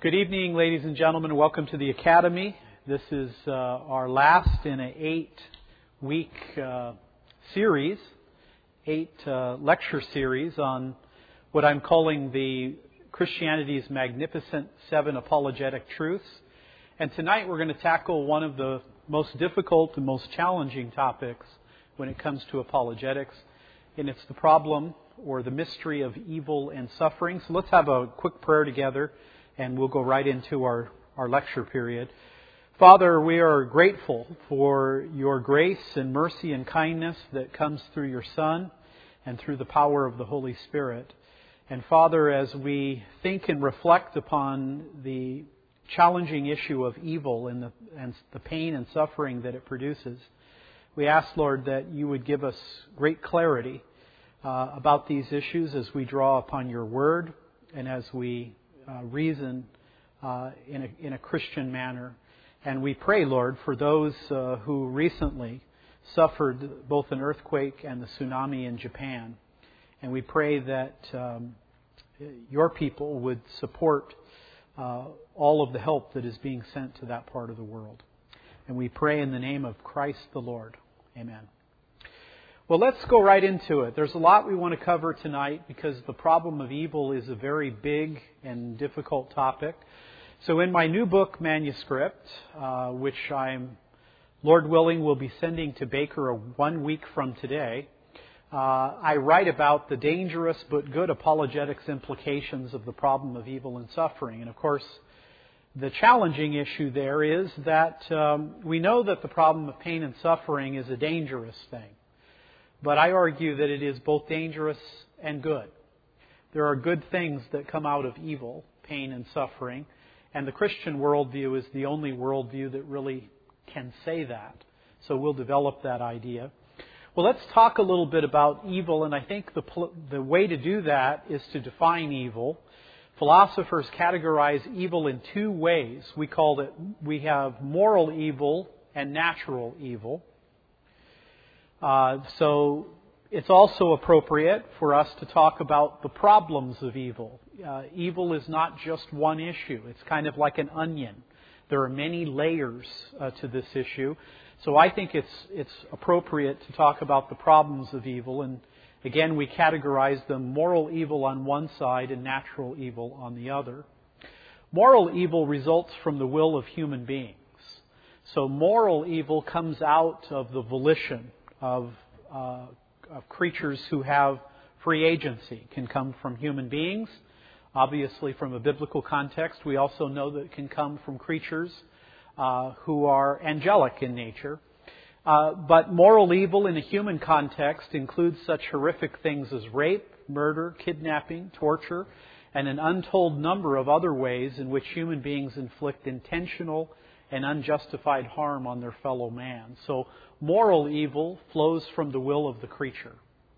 Good evening, ladies and gentlemen. Welcome to the Academy. This is our last in an 8-week series, 8-lecture series on what I'm calling the Christianity's Magnificent 7 Apologetic Truths. And tonight we're going to tackle one of the most difficult and most challenging topics when it comes to apologetics, and it's the problem or the mystery of evil and suffering. So let's have a quick prayer together, and we'll go right into our lecture period. Father, we are grateful for your grace and mercy and kindness that comes through your Son and through the power of the Holy Spirit. And Father, as we think and reflect upon the challenging issue of evil and the pain and suffering that it produces, we ask, Lord, that you would give us great clarity about these issues as we draw upon your word and as we reason in a Christian manner. And we pray, Lord, for those who recently suffered both an earthquake and the tsunami in Japan. And we pray that your people would support all of the help that is being sent to that part of the world. And we pray in the name of Christ the Lord. Amen. Well, let's go right into it. There's a lot we want to cover tonight because the problem of evil is a very big and difficult topic. So in my new book manuscript, which I'm, Lord willing, will be sending to Baker 1 week from today, I write about the dangerous but good apologetics implications of the problem of evil and suffering. And of course, the challenging issue there is that we know that the problem of pain and suffering is a dangerous thing. But I argue that it is both dangerous and good. There are good things that come out of evil, pain and suffering, and the Christian worldview is the only worldview that really can say that. So we'll develop that idea. Well, let's talk a little bit about evil, and I think the way to do that is to define evil. Philosophers categorize evil in two ways. We have moral evil and natural evil. So it's also appropriate for us to talk about the problems of evil. Evil is not just one issue. It's kind of like an onion. There are many layers to this issue. So I think it's appropriate to talk about the problems of evil. And again, we categorize them moral evil on one side and natural evil on the other. Moral evil results from the will of human beings. So moral evil comes out of the volition of creatures who have free agency. It can come from human beings. Obviously, from a biblical context, we also know that it can come from creatures who are angelic in nature. But moral evil in a human context includes such horrific things as rape, murder, kidnapping, torture, and an untold number of other ways in which human beings inflict intentional and unjustified harm on their fellow man. So moral evil flows from the will of the creature.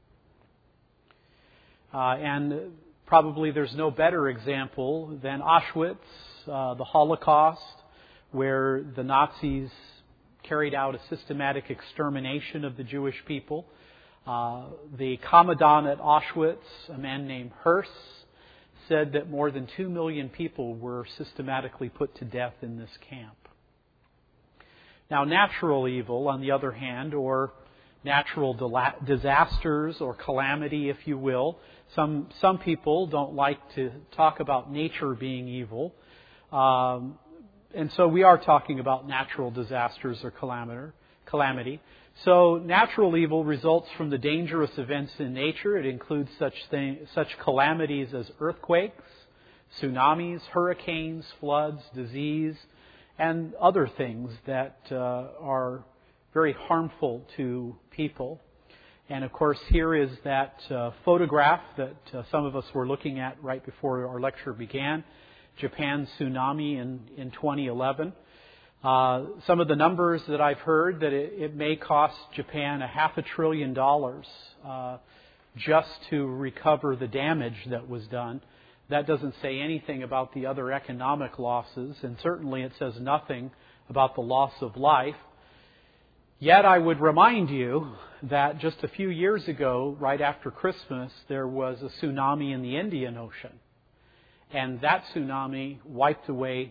And probably there's no better example than Auschwitz, the Holocaust, where the Nazis carried out a systematic extermination of the Jewish people. The commandant at Auschwitz, a man named Hirsch, said that more than 2 million people were systematically put to death in this camp. Now, natural evil, on the other hand, or natural disasters or calamity, if you will. Some people don't like to talk about nature being evil. And so we are talking about natural disasters or calamity. So natural evil results from the dangerous events in nature. It includes such calamities as earthquakes, tsunamis, hurricanes, floods, disease, and other things that are very harmful to people. And of course, here is that photograph that some of us were looking at right before our lecture began, Japan tsunami in 2011. Some of the numbers that I've heard, that it may cost Japan $500 billion just to recover the damage that was done. That doesn't say anything about the other economic losses, and certainly it says nothing about the loss of life. Yet I would remind you that just a few years ago, right after Christmas, there was a tsunami in the Indian Ocean. And that tsunami wiped away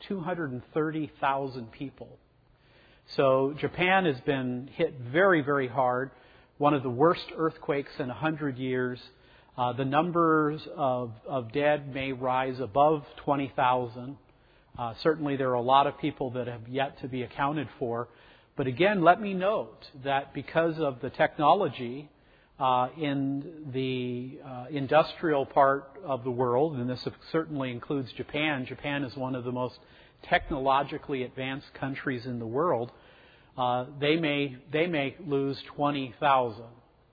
230,000 people. So Japan has been hit very, very hard. One of the worst earthquakes in 100 years. The numbers of dead may rise above 20,000. Certainly there are a lot of people that have yet to be accounted for. But again, let me note that because of the technology in the industrial part of the world, and this certainly includes Japan. Japan is one of the most technologically advanced countries in the world. They may lose 20,000.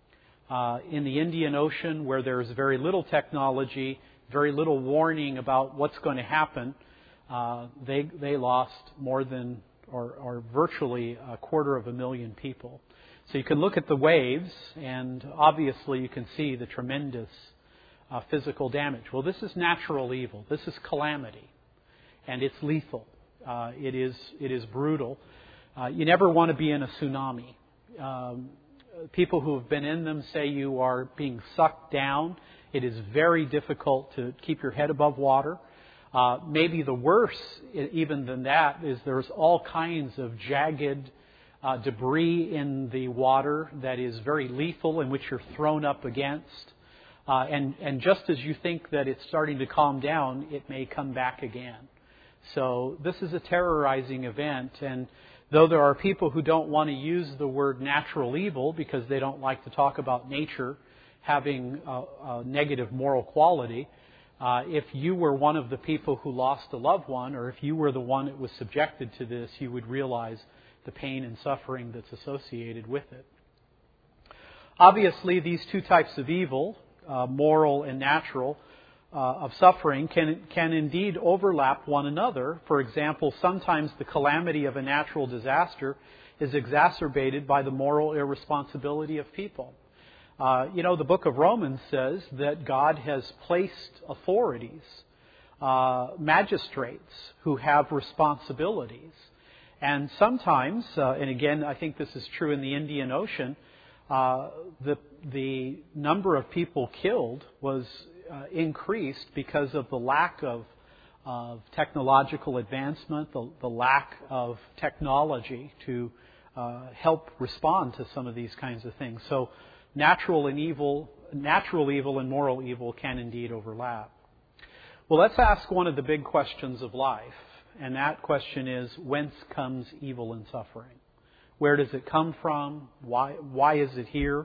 In the Indian Ocean, where there's very little technology, very little warning about what's going to happen, they lost more than or virtually 250,000 people. So you can look at the waves, and obviously you can see the tremendous physical damage. Well, this is natural evil. This is calamity, and it's lethal. It is brutal. You never want to be in a tsunami. People who have been in them say you are being sucked down. It is very difficult to keep your head above water. Maybe the worse, even than that, is there's all kinds of jagged debris in the water that is very lethal, in which you're thrown up against. And just as you think that it's starting to calm down, it may come back again. So this is a terrorizing event, and though there are people who don't want to use the word natural evil because they don't like to talk about nature having a negative moral quality, if you were one of the people who lost a loved one, or if you were the one that was subjected to this, you would realize the pain and suffering that's associated with it. Obviously, these two types of evil, moral and natural, of suffering can indeed overlap one another. For example, sometimes the calamity of a natural disaster is exacerbated by the moral irresponsibility of people. The book of Romans says that God has placed authorities, magistrates who have responsibilities. And sometimes, and again, I think this is true in the Indian Ocean, the number of people killed was increased because of the lack of technological advancement, the lack of technology to help respond to some of these kinds of things. So natural evil and moral evil can indeed overlap. Well, let's ask one of the big questions of life, and that question is, whence comes evil and suffering? Where does it come from? Why is it here?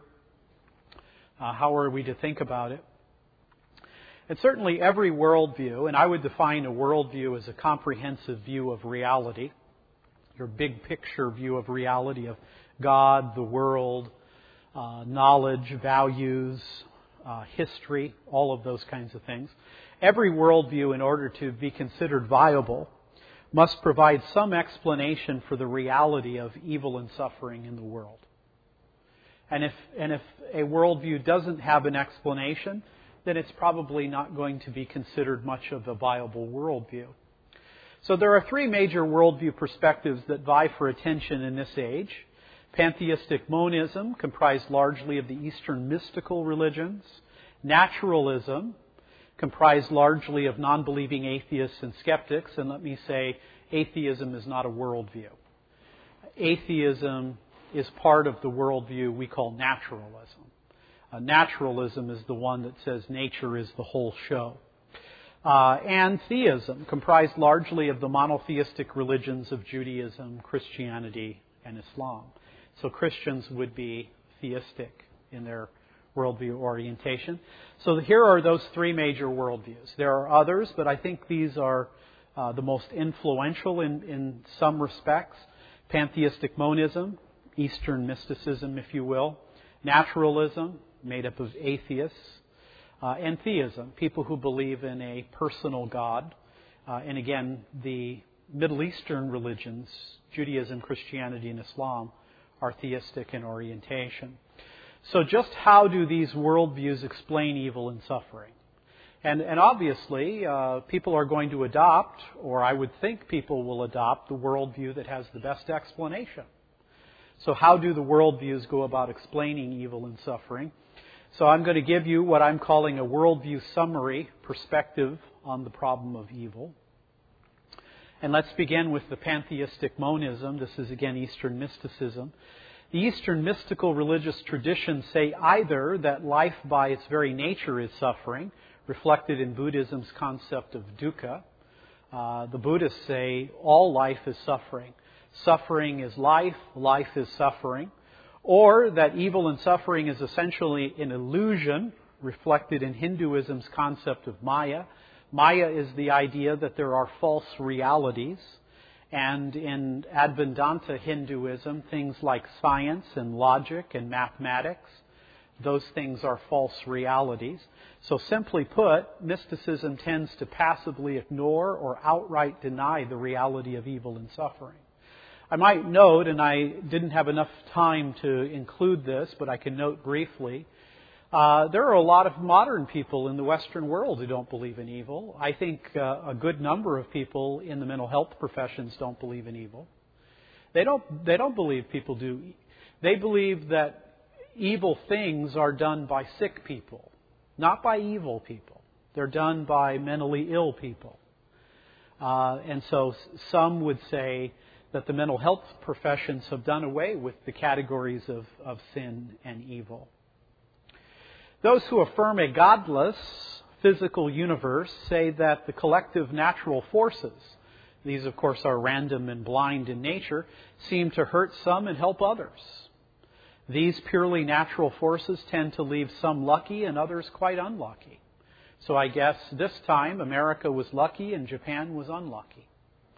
How are we to think about it? And certainly every worldview, and I would define a worldview as a comprehensive view of reality, your big picture view of reality of God, the world, knowledge, values, history, all of those kinds of things. Every worldview, in order to be considered viable, must provide some explanation for the reality of evil and suffering in the world. And if a worldview doesn't have an explanation, then it's probably not going to be considered much of a viable worldview. So there are three major worldview perspectives that vie for attention in this age. Pantheistic monism, comprised largely of the Eastern mystical religions. Naturalism, comprised largely of non-believing atheists and skeptics. And let me say, atheism is not a worldview. Atheism is part of the worldview we call naturalism. Naturalism is the one that says nature is the whole show. And theism, comprised largely of the monotheistic religions of Judaism, Christianity, and Islam. So Christians would be theistic in their worldview orientation. So here are those three major worldviews. There are others, but I think these are the most influential in some respects. Pantheistic monism, Eastern mysticism, if you will. Naturalism, made up of atheists. And theism, people who believe in a personal God. And again, the Middle Eastern religions, Judaism, Christianity, and Islam, are theistic in orientation. So just how do these worldviews explain evil and suffering? And obviously, people are going to adopt, or I would think people will adopt, the worldview that has the best explanation. So how do the worldviews go about explaining evil and suffering? So I'm going to give you what I'm calling a worldview summary perspective on the problem of evil. And let's begin with the pantheistic monism. This is again Eastern mysticism. The Eastern mystical religious traditions say either that life by its very nature is suffering, reflected in Buddhism's concept of dukkha. The Buddhists say all life is suffering. Suffering is life, life is suffering. Or that evil and suffering is essentially an illusion, reflected in Hinduism's concept of Maya. Maya is the idea that there are false realities. And in Advaita Hinduism, things like science and logic and mathematics, those things are false realities. So simply put, mysticism tends to passively ignore or outright deny the reality of evil and suffering. I might note, and I didn't have enough time to include this, but I can note briefly, there are a lot of modern people in the Western world who don't believe in evil. I think a good number of people in the mental health professions don't believe in evil. They don't believe people do. They believe that evil things are done by sick people, not by evil people. They're done by mentally ill people. And so some would say that the mental health professions have done away with the categories of sin and evil. Those who affirm a godless physical universe say that the collective natural forces, these of course are random and blind in nature, seem to hurt some and help others. These purely natural forces tend to leave some lucky and others quite unlucky. So I guess this time America was lucky and Japan was unlucky.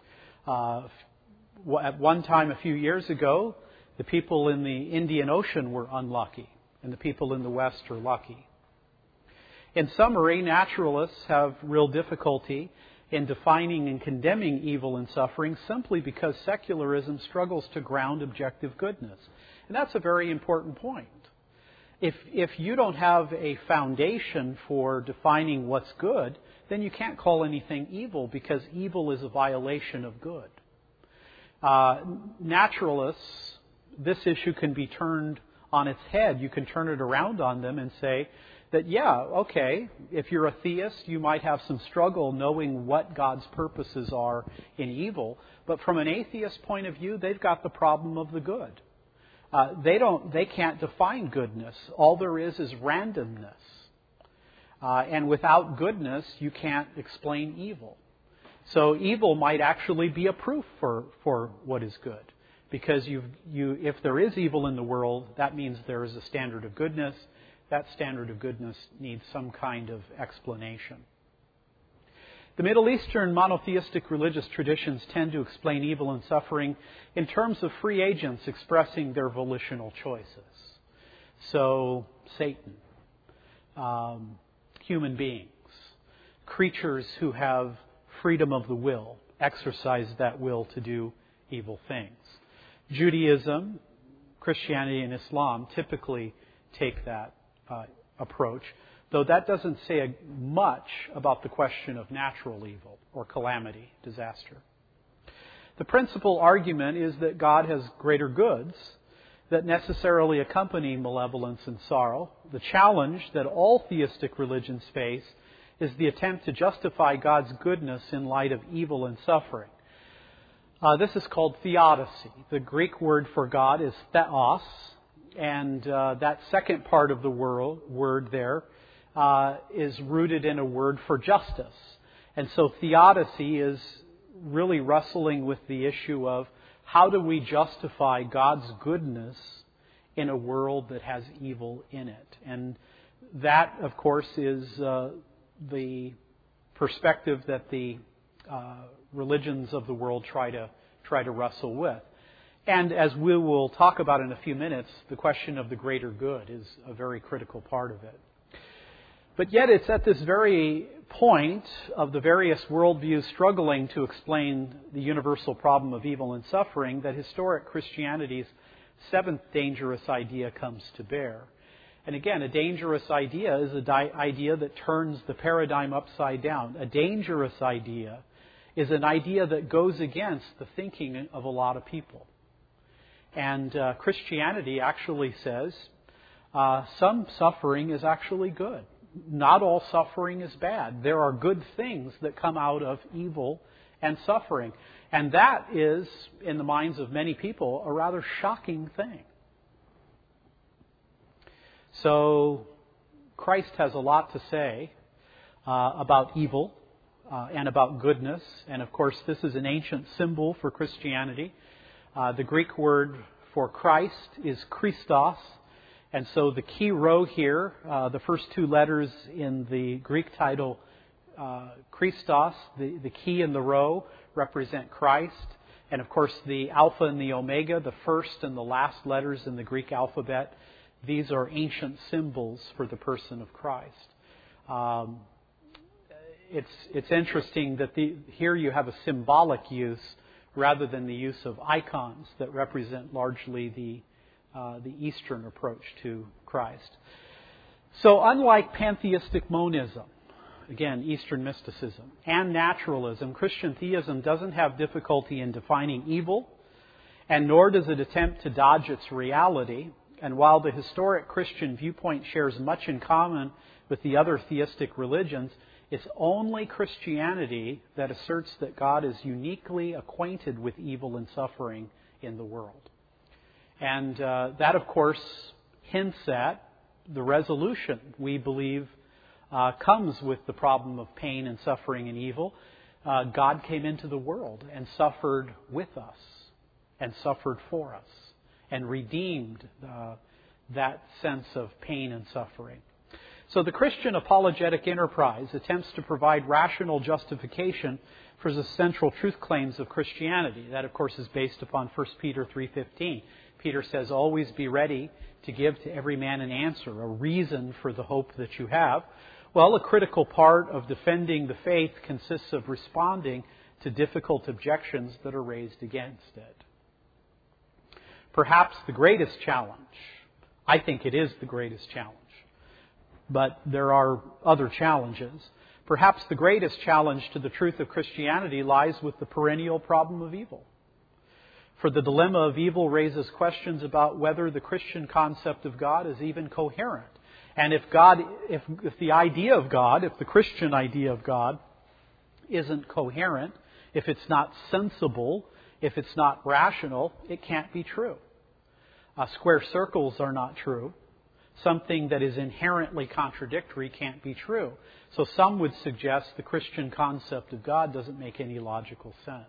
At one time a few years ago, the people in the Indian Ocean were unlucky, and the people in the West are lucky. In summary, naturalists have real difficulty in defining and condemning evil and suffering simply because secularism struggles to ground objective goodness. And that's a very important point. If you don't have a foundation for defining what's good, then you can't call anything evil because evil is a violation of good. Naturalists, this issue can be turned on its head. You can turn it around on them and say that, yeah, okay, if you're a theist, you might have some struggle knowing what God's purposes are in evil. But from an atheist point of view, they've got the problem of the good. They can't define goodness. All there is randomness. And without goodness, you can't explain evil. So evil might actually be a proof for what is good. Because if there is evil in the world, that means there is a standard of goodness. That standard of goodness needs some kind of explanation. The Middle Eastern monotheistic religious traditions tend to explain evil and suffering in terms of free agents expressing their volitional choices. So, Satan, human beings, creatures who have freedom of the will, exercise that will to do evil things. Judaism, Christianity, and Islam typically take that approach, though that doesn't say much about the question of natural evil or calamity, disaster. The principal argument is that God has greater goods that necessarily accompany malevolence and sorrow. The challenge that all theistic religions face is the attempt to justify God's goodness in light of evil and suffering. This is called theodicy. The Greek word for God is theos, and that second part of the word there is rooted in a word for justice. And so theodicy is really wrestling with the issue of how do we justify God's goodness in a world that has evil in it. And that, of course, is the perspective that the religions of the world try to wrestle with. And as we will talk about in a few minutes, the question of the greater good is a very critical part of it. But yet it's at this very point of the various worldviews struggling to explain the universal problem of evil and suffering that historic Christianity's seventh dangerous idea comes to bear. And again, a dangerous idea is an idea that turns the paradigm upside down. A dangerous idea is an idea that goes against the thinking of a lot of people. And Christianity actually says some suffering is actually good. Not all suffering is bad. There are good things that come out of evil and suffering. And that is, in the minds of many people, a rather shocking thing. So, Christ has a lot to say about evil and about goodness. And of course, this is an ancient symbol for Christianity. The Greek word for Christ is Christos. And so the key row here, the first two letters in the Greek title, Christos, the key in the row, represent Christ. And of course, the Alpha and the Omega, the first and the last letters in the Greek alphabet, these are ancient symbols for the person of Christ. It's interesting that here you have a symbolic use rather than the use of icons that represent largely the Eastern approach to Christ. So unlike pantheistic monism, again, Eastern mysticism, and naturalism, Christian theism doesn't have difficulty in defining evil, and nor does it attempt to dodge its reality. And while the historic Christian viewpoint shares much in common with the other theistic religions, it's only Christianity that asserts that God is uniquely acquainted with evil and suffering in the world. And that, of course, hints at the resolution we believe comes with the problem of pain and suffering and evil. God came into the world and suffered with us and suffered for us and redeemed that sense of pain and suffering. So the Christian apologetic enterprise attempts to provide rational justification for the central truth claims of Christianity. That, of course, is based upon 1 Peter 3:15. Peter says, always be ready to give to every man an answer, a reason for the hope that you have. Well, a critical part of defending the faith consists of responding to difficult objections that are raised against it. Perhaps the greatest challenge, I think it is the greatest challenge, but there are other challenges. Perhaps the greatest challenge to the truth of Christianity lies with the perennial problem of evil. For the dilemma of evil raises questions about whether the Christian concept of God is even coherent. And if the idea of God, if the Christian idea of God isn't coherent, if it's not sensible, if it's not rational, it can't be true. Square circles are not true. Something that is inherently contradictory can't be true. So some would suggest the Christian concept of God doesn't make any logical sense.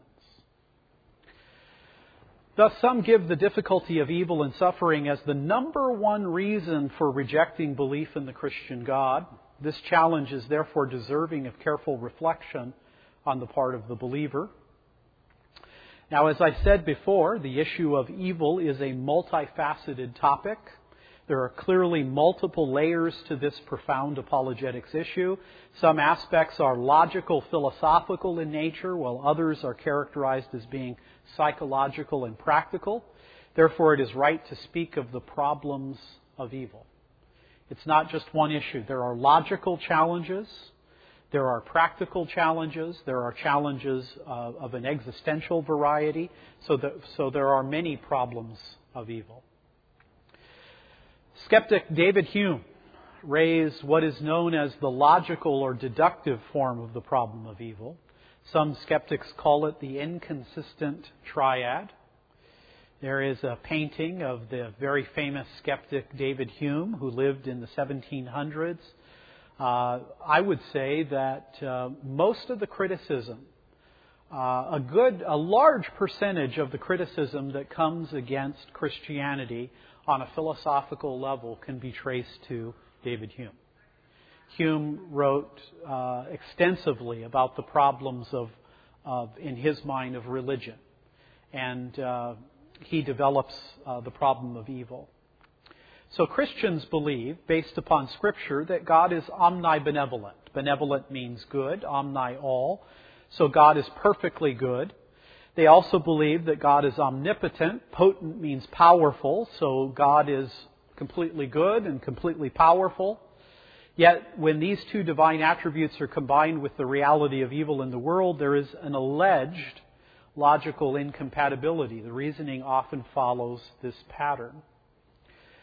Thus, some give the difficulty of evil and suffering as the number one reason for rejecting belief in the Christian God. This challenge is therefore deserving of careful reflection on the part of the believer. Now, as I said before, the issue of evil is a multifaceted topic. There are clearly multiple layers to this profound apologetics issue. Some aspects are logical, philosophical in nature, while others are characterized as being psychological and practical. Therefore, it is right to speak of the problems of evil. It's not just one issue. There are logical challenges. There are practical challenges. There are challenges of an existential variety. So there are many problems of evil. Skeptic David Hume raised what is known as the logical or deductive form of the problem of evil. Some skeptics call it the inconsistent triad. There is a painting of the very famous skeptic David Hume, who lived in the 1700s. I would say that most of the criticism, a large percentage of the criticism that comes against Christianity on a philosophical level can be traced to David Hume. Hume wrote extensively about the problems of, in his mind, of religion. And he develops the problem of evil. So Christians believe, based upon Scripture, that God is omnibenevolent. Benevolent means good, omni all. So God is perfectly good. They also believe that God is omnipotent. Potent means powerful. So God is completely good and completely powerful. Yet when these two divine attributes are combined with the reality of evil in the world, there is an alleged logical incompatibility. The reasoning often follows this pattern.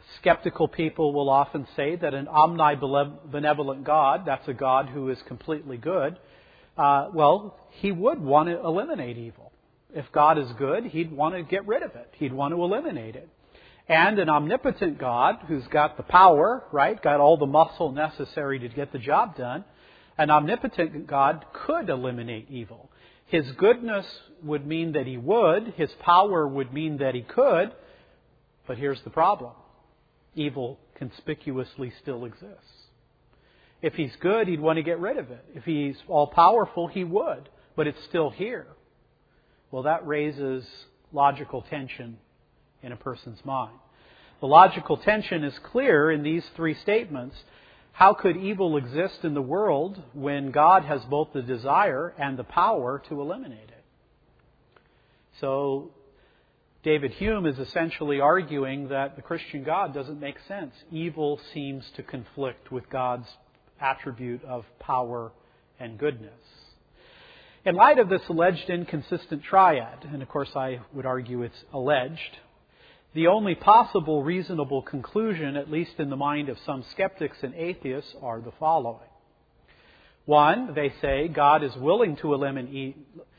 Skeptical people will often say that an omnibenevolent God, that's a God who is completely good, He would want to eliminate evil. If God is good, He'd want to get rid of it. He'd want to eliminate it. And an omnipotent God who's got the power, right, got all the muscle necessary to get the job done, an omnipotent God could eliminate evil. His goodness would mean that He would. His power would mean that He could. But here's the problem. Evil conspicuously still exists. If He's good, He'd want to get rid of it. If He's all-powerful, He would. But it's still here. Well, that raises logical tension in a person's mind. The logical tension is clear in these three statements. How could evil exist in the world when God has both the desire and the power to eliminate it? So, David Hume is essentially arguing that the Christian God doesn't make sense. Evil seems to conflict with God's attribute of power and goodness. In light of this alleged inconsistent triad, and of course I would argue it's alleged, the only possible reasonable conclusion, at least in the mind of some skeptics and atheists, are the following. One, they say God is willing to eliminate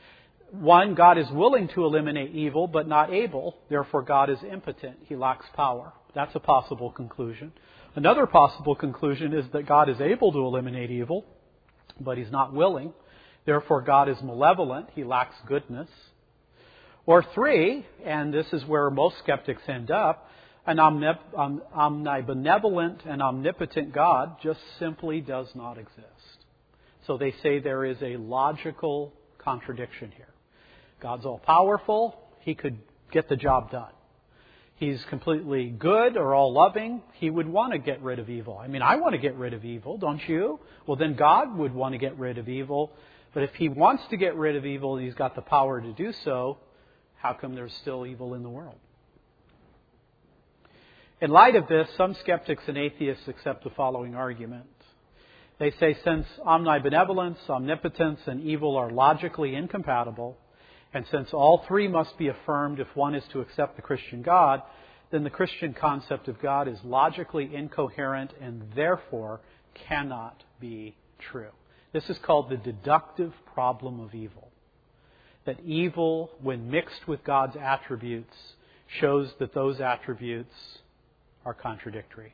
evil, but not able. Therefore, God is impotent. He lacks power. That's a possible conclusion. Another possible conclusion is that God is able to eliminate evil, but He's not willing. Therefore, God is malevolent. He lacks goodness. Or three, and this is where most skeptics end up, an omnibenevolent and omnipotent God just simply does not exist. So they say there is a logical contradiction here. God's all-powerful. He could get the job done. He's completely good or all-loving. He would want to get rid of evil. I mean, I want to get rid of evil, don't you? Well, then God would want to get rid of evil. But if He wants to get rid of evil and He's got the power to do so, how come there's still evil in the world? In light of this, some skeptics and atheists accept the following argument. They say since omnibenevolence, omnipotence, and evil are logically incompatible, and since all three must be affirmed if one is to accept the Christian God, then the Christian concept of God is logically incoherent and therefore cannot be true. This is called the deductive problem of evil. That evil, when mixed with God's attributes, shows that those attributes are contradictory.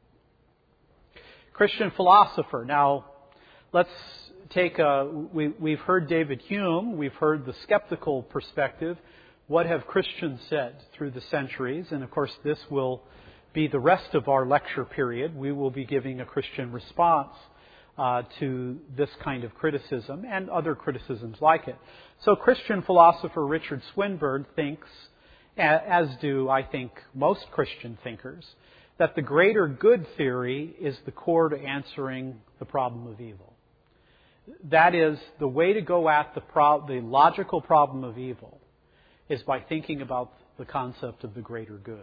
Christian philosopher. Now, let's take we've heard David Hume, we've heard the skeptical perspective. What have Christians said through the centuries? And of course, this will be the rest of our lecture period. We will be giving a Christian response to this kind of criticism and other criticisms like it. So Christian philosopher Richard Swinburne thinks, as do I think most Christian thinkers, that the greater good theory is the core to answering the problem of evil. That is, the way to go at the logical problem of evil is by thinking about the concept of the greater good.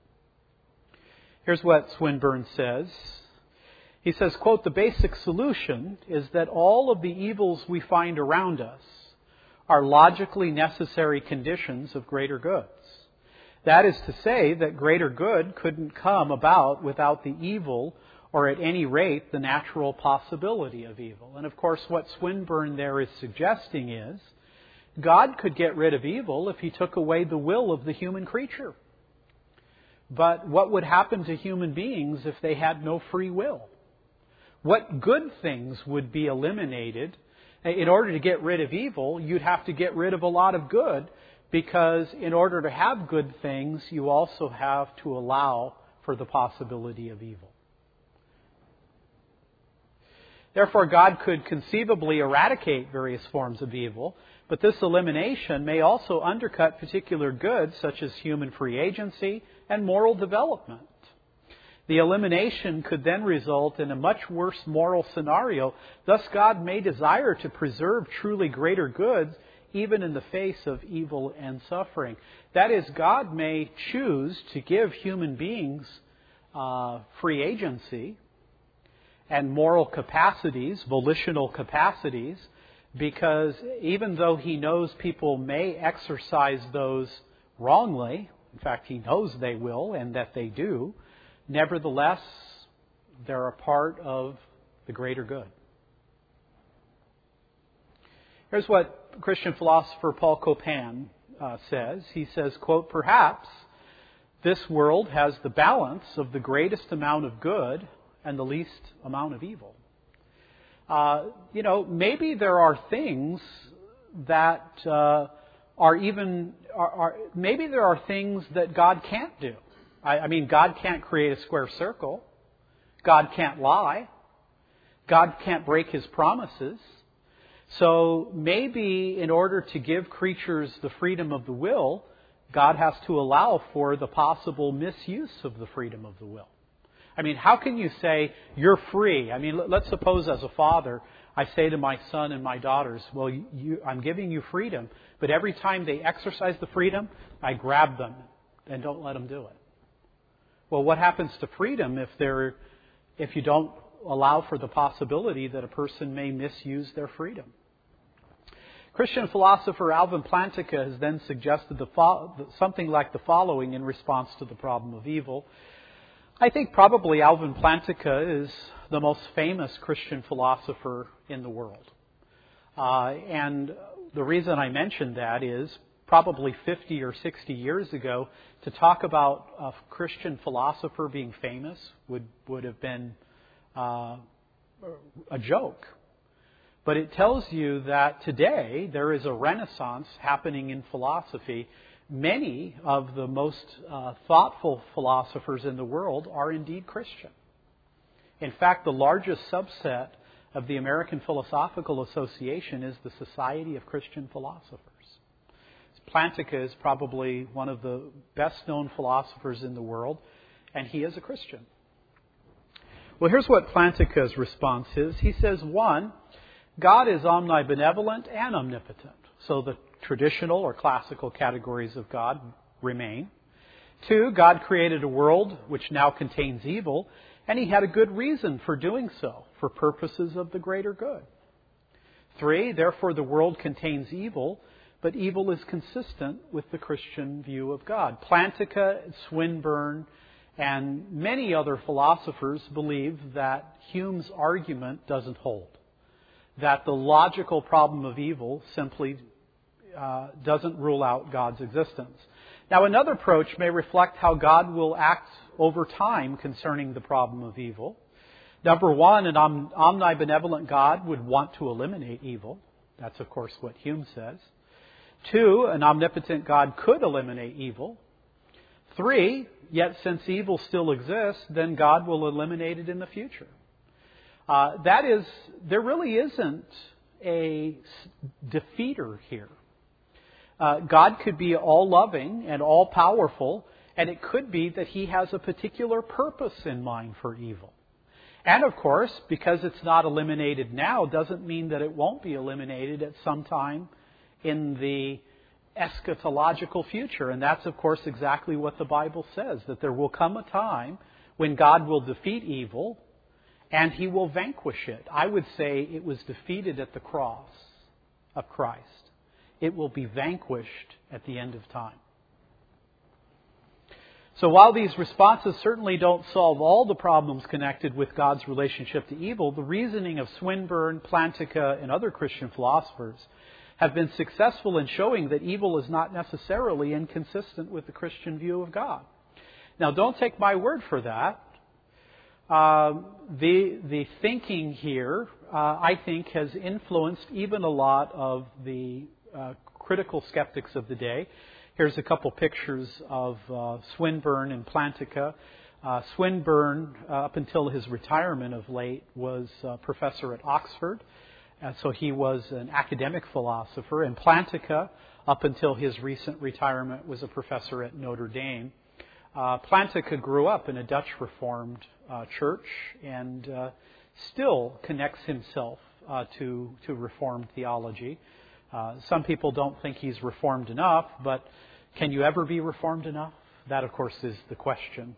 Here's what Swinburne says. He says, quote, "The basic solution is that all of the evils we find around us are logically necessary conditions of greater goods. That is to say that greater good couldn't come about without the evil, or at any rate the natural possibility of evil." And of course what Swinburne there is suggesting is God could get rid of evil if He took away the will of the human creature. But what would happen to human beings if they had no free will? What good things would be eliminated? In order to get rid of evil, you'd have to get rid of a lot of good, because in order to have good things, you also have to allow for the possibility of evil. Therefore, God could conceivably eradicate various forms of evil, but this elimination may also undercut particular goods such as human free agency and moral development. The elimination could then result in a much worse moral scenario. Thus, God may desire to preserve truly greater goods even in the face of evil and suffering. That is, God may choose to give human beings free agency and moral capacities, volitional capacities, because even though He knows people may exercise those wrongly, in fact, He knows they will and that they do, Nevertheless, they're a part of the greater good. Here's what Christian philosopher Paul Copan says. He says, quote, "Perhaps this world has the balance of the greatest amount of good and the least amount of evil." Maybe there are things that maybe there are things that God can't do. I mean, God can't create a square circle. God can't lie. God can't break His promises. So maybe in order to give creatures the freedom of the will, God has to allow for the possible misuse of the freedom of the will. I mean, how can you say you're free? I mean, let's suppose as a father, I say to my son and my daughters, well, I'm giving you freedom, but every time they exercise the freedom, I grab them and don't let them do it. Well, what happens to freedom if you don't allow for the possibility that a person may misuse their freedom? Christian philosopher Alvin Plantinga has then suggested something like the following in response to the problem of evil. I think probably Alvin Plantinga is the most famous Christian philosopher in the world. And the reason I mention that is probably 50 or 60 years ago, to talk about a Christian philosopher being famous would have been a joke. But it tells you that today there is a renaissance happening in philosophy. Many of the most thoughtful philosophers in the world are indeed Christian. In fact, the largest subset of the American Philosophical Association is the Society of Christian Philosophers. Plantinga is probably one of the best-known philosophers in the world, and he is a Christian. Well, here's what Plantinga's response is. He says, 1, God is omnibenevolent and omnipotent. So the traditional or classical categories of God remain. 2, God created a world which now contains evil, and He had a good reason for doing so, for purposes of the greater good. 3, therefore the world contains evil, but evil is consistent with the Christian view of God. Plantinga, Swinburne, and many other philosophers believe that Hume's argument doesn't hold, that the logical problem of evil simply doesn't rule out God's existence. Now, another approach may reflect how God will act over time concerning the problem of evil. Number 1, an omnibenevolent God would want to eliminate evil. That's, of course, what Hume says. 2, an omnipotent God could eliminate evil. 3, yet since evil still exists, then God will eliminate it in the future. That is, there really isn't a defeater here. God could be all-loving and all-powerful, and it could be that He has a particular purpose in mind for evil. And of course, because it's not eliminated now, doesn't mean that it won't be eliminated at some time in the eschatological future. And that's, of course, exactly what the Bible says, that there will come a time when God will defeat evil and He will vanquish it. I would say it was defeated at the cross of Christ. It will be vanquished at the end of time. So while these responses certainly don't solve all the problems connected with God's relationship to evil, the reasoning of Swinburne, Plantinga, and other Christian philosophers have been successful in showing that evil is not necessarily inconsistent with the Christian view of God. Now, don't take my word for that. The thinking here, I think, has influenced even a lot of the critical skeptics of the day. Here's a couple pictures of Swinburne and Plantinga. Swinburne, up until his retirement of late, was a professor at Oxford. So he was an academic philosopher. And Plantinga, up until his recent retirement, was a professor at Notre Dame. Plantinga grew up in a Dutch Reformed church and still connects himself to Reformed theology. Some people don't think he's Reformed enough, but can you ever be Reformed enough? That, of course, is the question.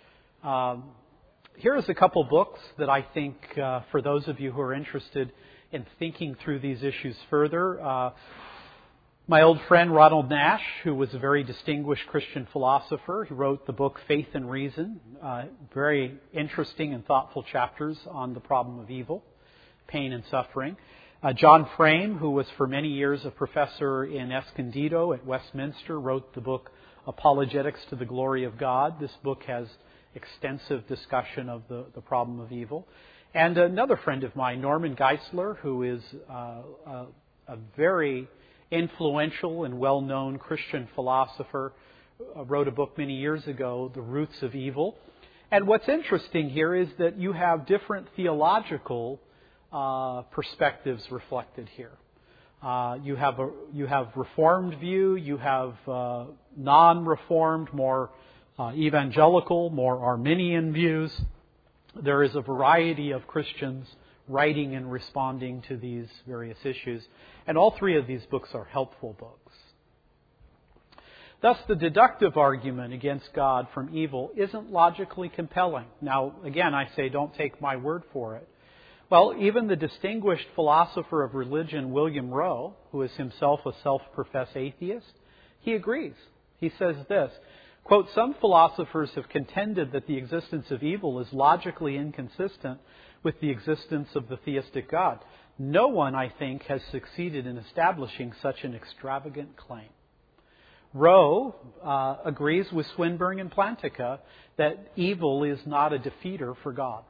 Here's a couple books that I think, for those of you who are interested in thinking through these issues further, My old friend Ronald Nash, who was a very distinguished Christian philosopher, he wrote the book Faith and Reason, very interesting and thoughtful chapters on the problem of evil, pain and suffering. John Frame, who was for many years a professor in Escondido at Westminster, wrote the book Apologetics to the Glory of God. This book has extensive discussion of the problem of evil. And another friend of mine, Norman Geisler, who is a very influential and well-known Christian philosopher, wrote a book many years ago, The Roots of Evil. And what's interesting here is that you have different theological perspectives reflected here. You have Reformed view, you have non-Reformed, more evangelical, more Arminian views. There is a variety of Christians writing and responding to these various issues. And all three of these books are helpful books. Thus, the deductive argument against God from evil isn't logically compelling. Now, again, I say don't take my word for it. Well, even the distinguished philosopher of religion, William Rowe, who is himself a self-professed atheist, he agrees. He says this, quote, "Some philosophers have contended that the existence of evil is logically inconsistent with the existence of the theistic God. No one, I think, has succeeded in establishing such an extravagant claim." Rowe agrees with Swinburne and Plantinga that evil is not a defeater for God.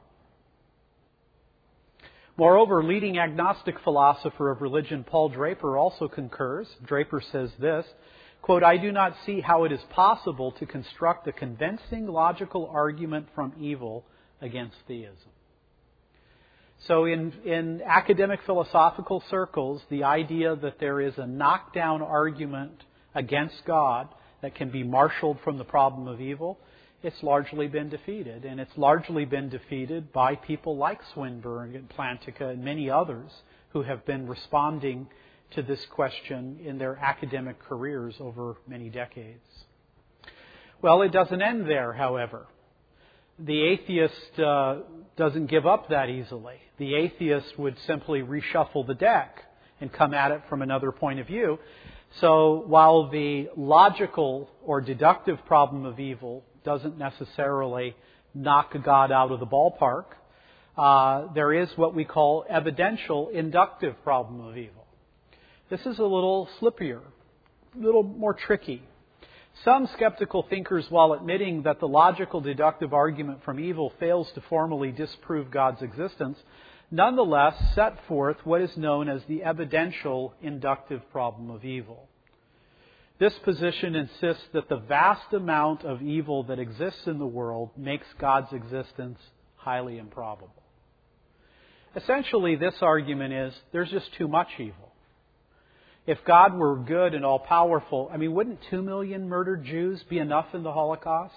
Moreover, leading agnostic philosopher of religion Paul Draper also concurs. Draper says this, quote, "I do not see how it is possible to construct a convincing logical argument from evil against theism." So in academic philosophical circles, the idea that there is a knockdown argument against God that can be marshaled from the problem of evil, it's largely been defeated. And it's largely been defeated by people like Swinburne and Plantinga and many others who have been responding to this question in their academic careers over many decades. Well, it doesn't end there, however. The atheist doesn't give up that easily. The atheist would simply reshuffle the deck and come at it from another point of view. So while the logical or deductive problem of evil doesn't necessarily knock God out of the ballpark, there is what we call evidential inductive problem of evil. This is a little slippier, a little more tricky. Some skeptical thinkers, while admitting that the logical deductive argument from evil fails to formally disprove God's existence, nonetheless set forth what is known as the evidential inductive problem of evil. This position insists that the vast amount of evil that exists in the world makes God's existence highly improbable. Essentially, this argument is there's just too much evil. If God were good and all-powerful, wouldn't 2 million murdered Jews be enough in the Holocaust?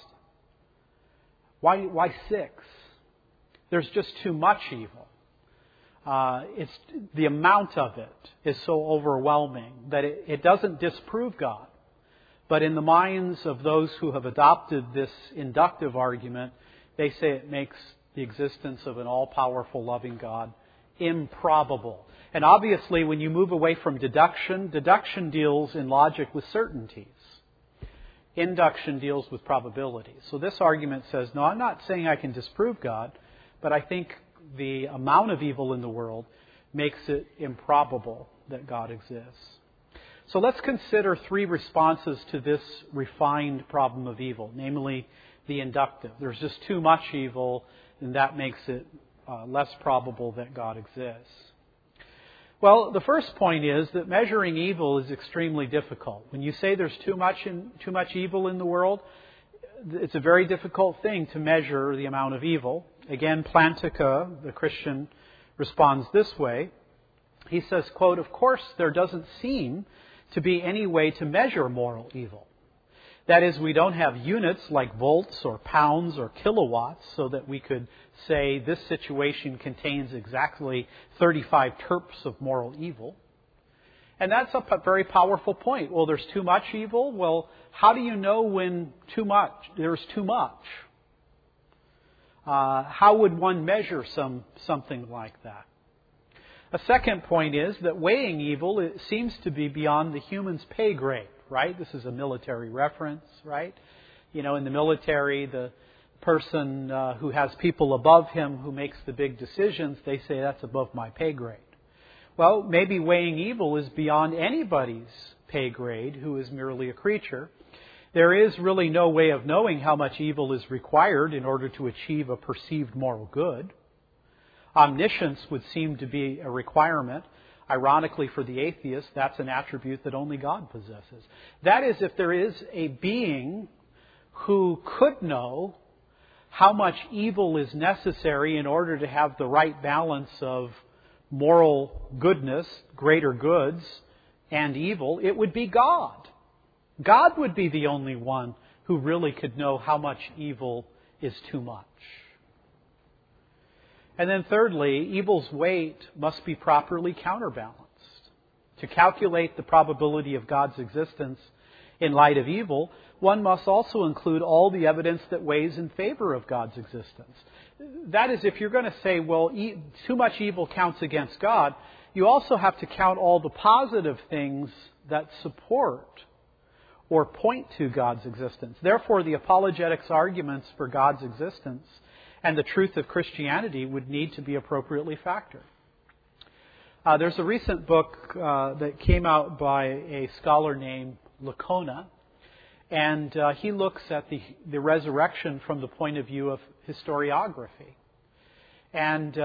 Why 6? There's just too much evil. It's the amount of it is so overwhelming that it doesn't disprove God. But in the minds of those who have adopted this inductive argument, they say it makes the existence of an all-powerful, loving God improbable. And obviously, when you move away from deduction deals in logic with certainties. Induction deals with probabilities. So this argument says, no, I'm not saying I can disprove God, but I think the amount of evil in the world makes it improbable that God exists. So let's consider 3 responses to this refined problem of evil, namely the inductive. There's just too much evil, and that makes it less probable that God exists. Well, the first point is that measuring evil is extremely difficult. When you say there's too much evil in the world, it's a very difficult thing to measure the amount of evil. Again, Plantinga, the Christian, responds this way. He says, quote, "Of course, there doesn't seem to be any way to measure moral evil. That is, we don't have units like volts or pounds or kilowatts so that we could say this situation contains exactly 35 terps of moral evil." And that's a very powerful point. Well, there's too much evil. Well, how do you know when there's too much? How would one measure something like that? A second point is that weighing evil, it seems to be beyond the human's pay grade, right? This is a military reference, right? You know, in the military, the person who has people above him who makes the big decisions, they say that's above my pay grade. Well, maybe weighing evil is beyond anybody's pay grade who is merely a creature. There is really no way of knowing how much evil is required in order to achieve a perceived moral good. Omniscience would seem to be a requirement. Ironically, for the atheist, that's an attribute that only God possesses. That is, if there is a being who could know how much evil is necessary in order to have the right balance of moral goodness, greater goods, and evil, it would be God. God would be the only one who really could know how much evil is too much. And then thirdly, evil's weight must be properly counterbalanced. To calculate the probability of God's existence in light of evil, one must also include all the evidence that weighs in favor of God's existence. That is, if you're going to say, well, too much evil counts against God, you also have to count all the positive things that support or point to God's existence. Therefore, the apologetics arguments for God's existence and the truth of Christianity would need to be appropriately factored. There's a recent book that came out by a scholar named Licona, and he looks at the resurrection from the point of view of historiography. And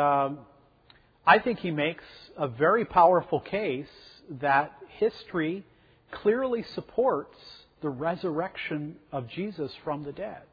I think he makes a very powerful case that history clearly supports the resurrection of Jesus from the dead.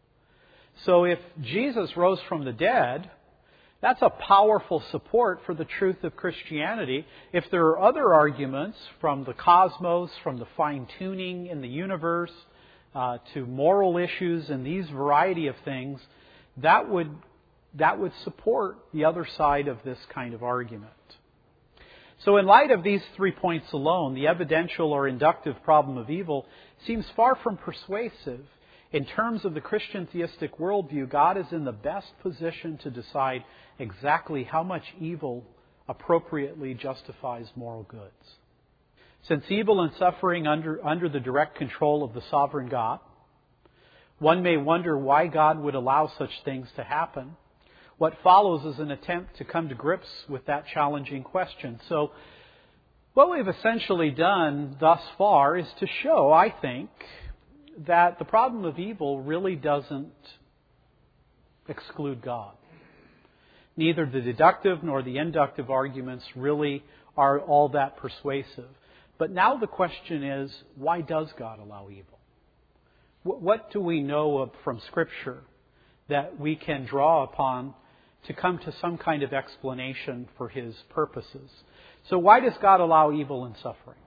So if Jesus rose from the dead, that's a powerful support for the truth of Christianity. If there are other arguments from the cosmos, from the fine-tuning in the universe, to moral issues and these variety of things, that would support the other side of this kind of argument. So in light of these 3 points alone, the evidential or inductive problem of evil seems far from persuasive. In terms of the Christian theistic worldview, God is in the best position to decide exactly how much evil appropriately justifies moral goods. Since evil and suffering under the direct control of the sovereign God, one may wonder why God would allow such things to happen. What follows is an attempt to come to grips with that challenging question. So, what we've essentially done thus far is to show, I think, that the problem of evil really doesn't exclude God. Neither the deductive nor the inductive arguments really are all that persuasive. But now the question is, why does God allow evil? What do we know from Scripture that we can draw upon to come to some kind of explanation for His purposes? So why does God allow evil and suffering?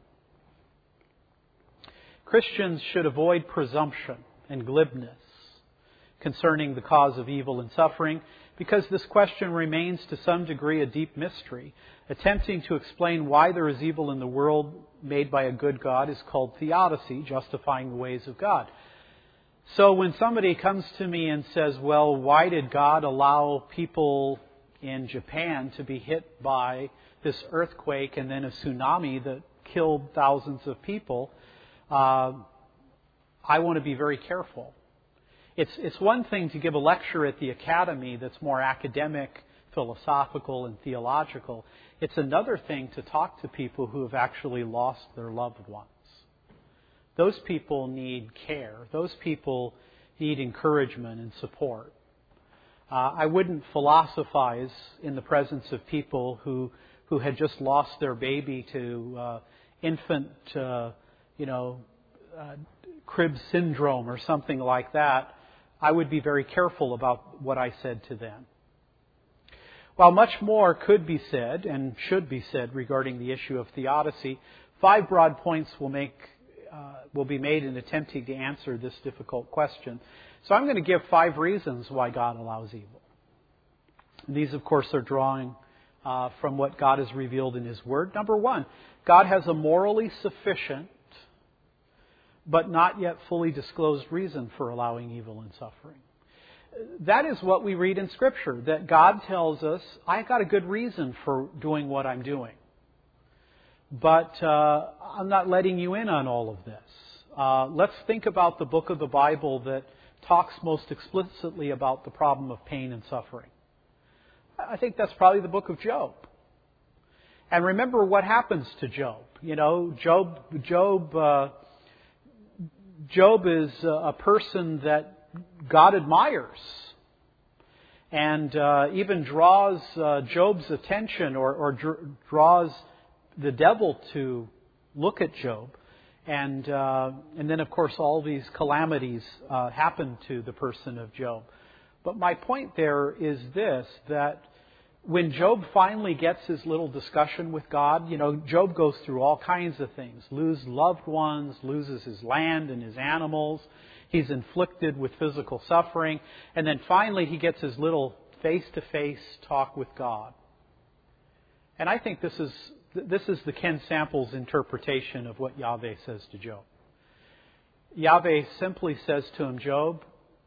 Christians should avoid presumption and glibness concerning the cause of evil and suffering, because this question remains to some degree a deep mystery. Attempting to explain why there is evil in the world made by a good God is called theodicy, justifying the ways of God. So when somebody comes to me and says, well, why did God allow people in Japan to be hit by this earthquake and then a tsunami that killed thousands of people? I want to be very careful. It's one thing to give a lecture at the academy that's more academic, philosophical, and theological. It's another thing to talk to people who have actually lost their loved ones. Those people need care. Those people need encouragement and support. I wouldn't philosophize in the presence of people who had just lost their baby to infant crib syndrome or something like that. I would be very careful about what I said to them. While much more could be said and should be said regarding the issue of theodicy, 5 broad points will be made in attempting to answer this difficult question. So I'm going to give 5 reasons why God allows evil. These, of course, are drawing from what God has revealed in His Word. Number 1, God has a morally sufficient but not yet fully disclosed reason for allowing evil and suffering. That is what we read in Scripture, that God tells us, I've got a good reason for doing what I'm doing. But I'm not letting you in on all of this. Let's think about the book of the Bible that talks most explicitly about the problem of pain and suffering. I think that's probably the book of Job. And remember what happens to Job. You know, Job is a person that God admires and even draws Job's attention or draws the devil to look at Job. And then, of course, all these calamities happen to the person of Job. But my point there is this, that when Job finally gets his little discussion with God, you know, Job goes through all kinds of things. Loses loved ones, loses his land and his animals. He's inflicted with physical suffering. And then finally he gets his little face-to-face talk with God. And I think this is the Ken Samples interpretation of what Yahweh says to Job. Yahweh simply says to him, Job,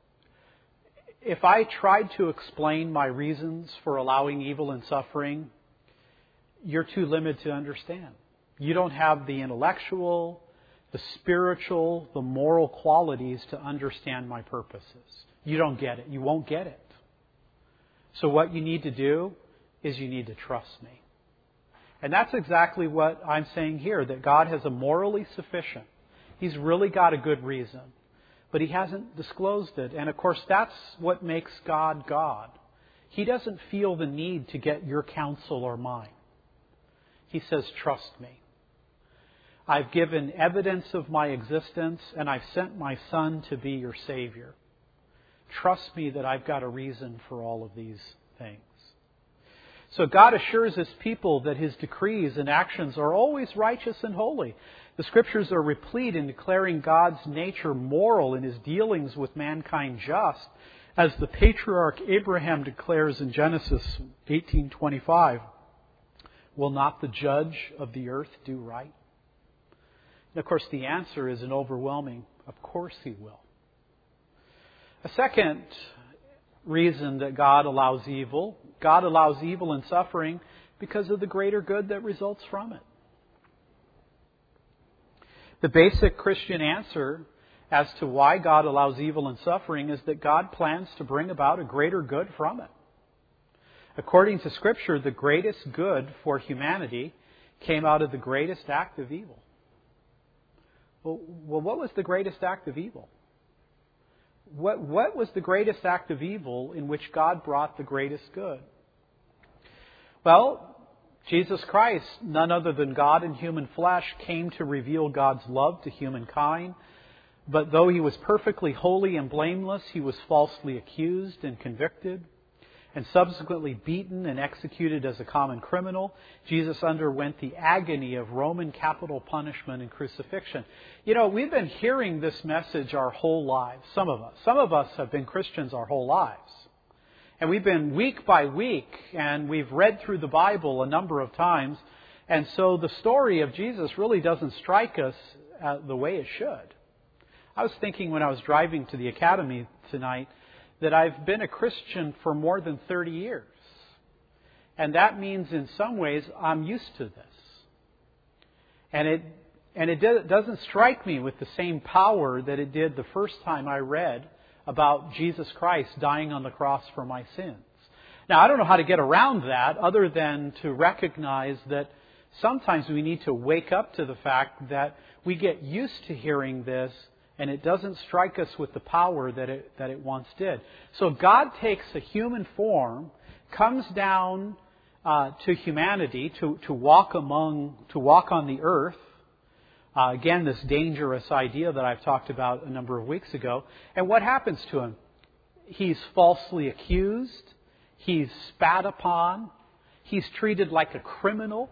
if I tried to explain my reasons for allowing evil and suffering, you're too limited to understand. You don't have the intellectual, the spiritual, the moral qualities to understand my purposes. You don't get it. You won't get it. So what you need to do is you need to trust me. And that's exactly what I'm saying here, that God has a morally sufficient. He's really got a good reason. But He hasn't disclosed it. And of course, that's what makes God God. He doesn't feel the need to get your counsel or mine. He says, trust me. I've given evidence of my existence, and I've sent my Son to be your Savior. Trust me that I've got a reason for all of these things. So God assures His people that His decrees and actions are always righteous and holy. The Scriptures are replete in declaring God's nature moral in His dealings with mankind just, as the patriarch Abraham declares in Genesis 18:25, will not the judge of the earth do right? And of course the answer is an overwhelming, of course He will. A second reason that God allows evil and suffering because of the greater good that results from it. The basic Christian answer as to why God allows evil and suffering is that God plans to bring about a greater good from it. According to Scripture, the greatest good for humanity came out of the greatest act of evil. Well, what was the greatest act of evil? What was the greatest act of evil in which God brought the greatest good? Well, Jesus Christ, none other than God in human flesh, came to reveal God's love to humankind. But though He was perfectly holy and blameless, He was falsely accused and convicted and subsequently beaten and executed as a common criminal. Jesus underwent the agony of Roman capital punishment and crucifixion. You know, we've been hearing this message our whole lives, some of us. Some of us have been Christians our whole lives. And we've been week by week, and we've read through the Bible a number of times. And so the story of Jesus really doesn't strike us the way it should. I was thinking when I was driving to the academy tonight that I've been a Christian for more than 30 years. And that means in some ways I'm used to this. And it doesn't strike me with the same power that it did the first time I read about Jesus Christ dying on the cross for my sins. Now, I don't know how to get around that other than to recognize that sometimes we need to wake up to the fact that we get used to hearing this and it doesn't strike us with the power that it once did. So God takes a human form, comes down to humanity to walk on the earth. Again, this dangerous idea that I've talked about a number of weeks ago. And what happens to Him? He's falsely accused. He's spat upon. He's treated like a criminal.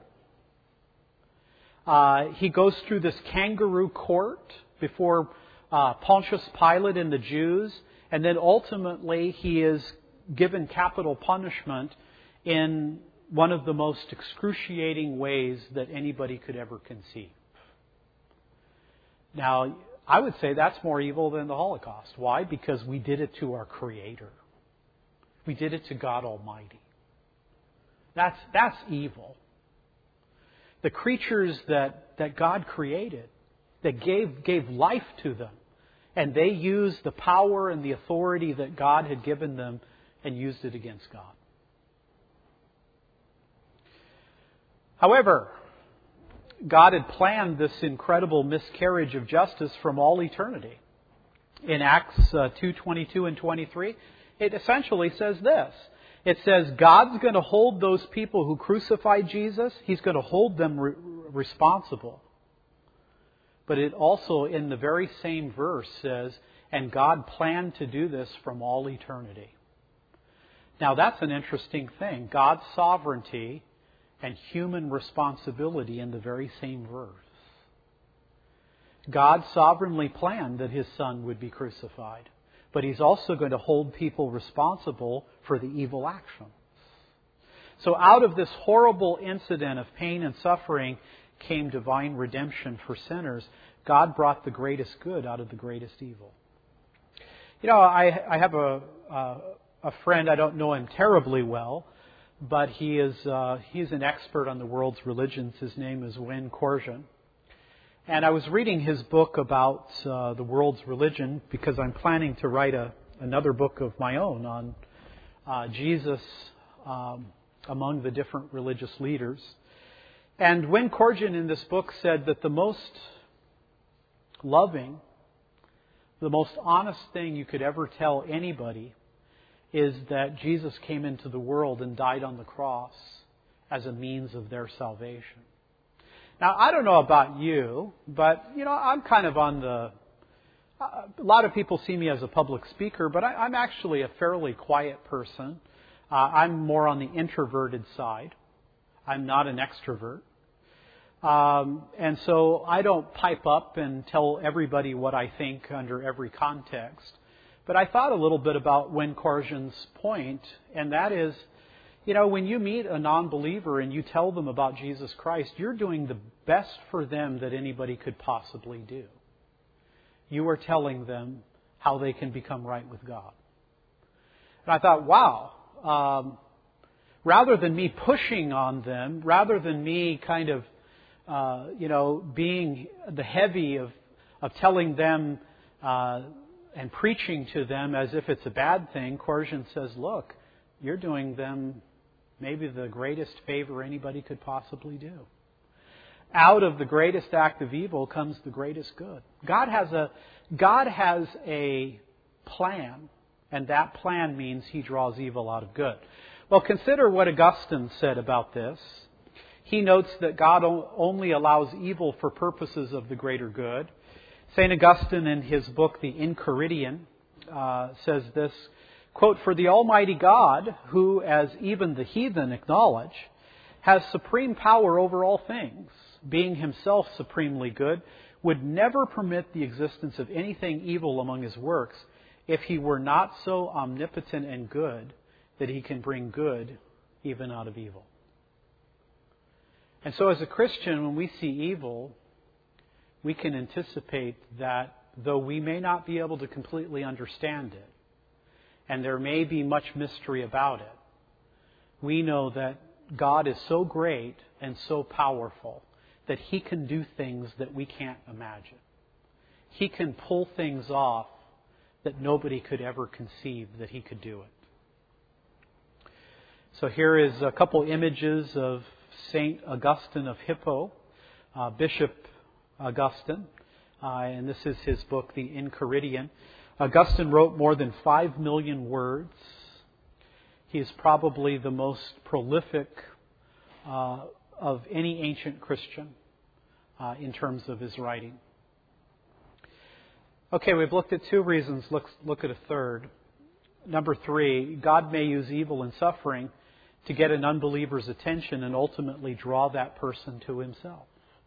He goes through this kangaroo court before Pontius Pilate and the Jews. And then ultimately He is given capital punishment in one of the most excruciating ways that anybody could ever conceive. Now, I would say that's more evil than the Holocaust. Why? Because we did it to our Creator. We did it to God Almighty. That's evil. The creatures that God created, that gave life to them, and they used the power and the authority that God had given them and used it against God. However, God had planned this incredible miscarriage of justice from all eternity. In Acts 2:22 and 23, it essentially says this. It says God's going to hold those people who crucified Jesus, He's going to hold them responsible. But it also, in the very same verse, says, and God planned to do this from all eternity. Now that's an interesting thing. God's sovereignty and human responsibility in the very same verse. God sovereignly planned that His Son would be crucified. But He's also going to hold people responsible for the evil actions. So out of this horrible incident of pain and suffering came divine redemption for sinners. God brought the greatest good out of the greatest evil. You know, I have a friend, I don't know him terribly well, but he's an expert on the world's religions. His name is Wayne Corzine. And I was reading his book about the world's religion because I'm planning to write another book of my own on Jesus among the different religious leaders. And Wayne Corzine in this book said that the most loving, the most honest thing you could ever tell anybody is that Jesus came into the world and died on the cross as a means of their salvation. Now, I don't know about you, but, you know, I'm kind of on a lot of people see me as a public speaker, but I'm actually a fairly quiet person. I'm more on the introverted side. I'm not an extrovert. And so I don't pipe up and tell everybody what I think under every context. But I thought a little bit about Wayne Corzine's point, and that is, you know, when you meet a non-believer and you tell them about Jesus Christ, you're doing the best for them that anybody could possibly do. You are telling them how they can become right with God. And I thought, wow, rather than me pushing on them, rather than me kind of, being the heavy of telling them and preaching to them as if it's a bad thing, Corzine says, look, you're doing them maybe the greatest favor anybody could possibly do. Out of the greatest act of evil comes the greatest good. God has a plan, and that plan means He draws evil out of good. Well, consider what Augustine said about this. He notes that God only allows evil for purposes of the greater good. St. Augustine, in his book, The Enchiridion, says this, quote, "For the Almighty God, who, as even the heathen acknowledge, has supreme power over all things, being Himself supremely good, would never permit the existence of anything evil among His works if He were not so omnipotent and good that He can bring good even out of evil." And so as a Christian, when we see evil, we can anticipate that though we may not be able to completely understand it, and there may be much mystery about it, we know that God is so great and so powerful that He can do things that we can't imagine. He can pull things off that nobody could ever conceive that He could do it. So here is a couple images of St. Augustine of Hippo, Bishop Augustine, and this is his book, The Enchiridion. Augustine wrote more than 5 million words. He is probably the most prolific of any ancient Christian in terms of his writing. Okay, we've looked at 2 reasons. Let's look at a third. Number 3, God may use evil and suffering to get an unbeliever's attention and ultimately draw that person to Himself.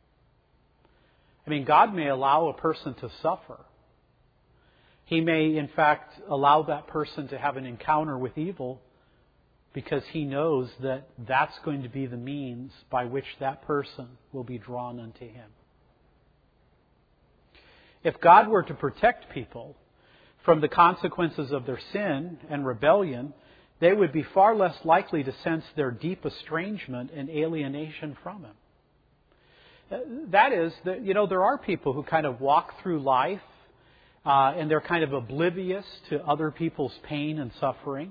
I mean, God may allow a person to suffer. He may, in fact, allow that person to have an encounter with evil because He knows that that's going to be the means by which that person will be drawn unto Him. If God were to protect people from the consequences of their sin and rebellion, they would be far less likely to sense their deep estrangement and alienation from Him. That is, there are people who kind of walk through life and they're kind of oblivious to other people's pain and suffering.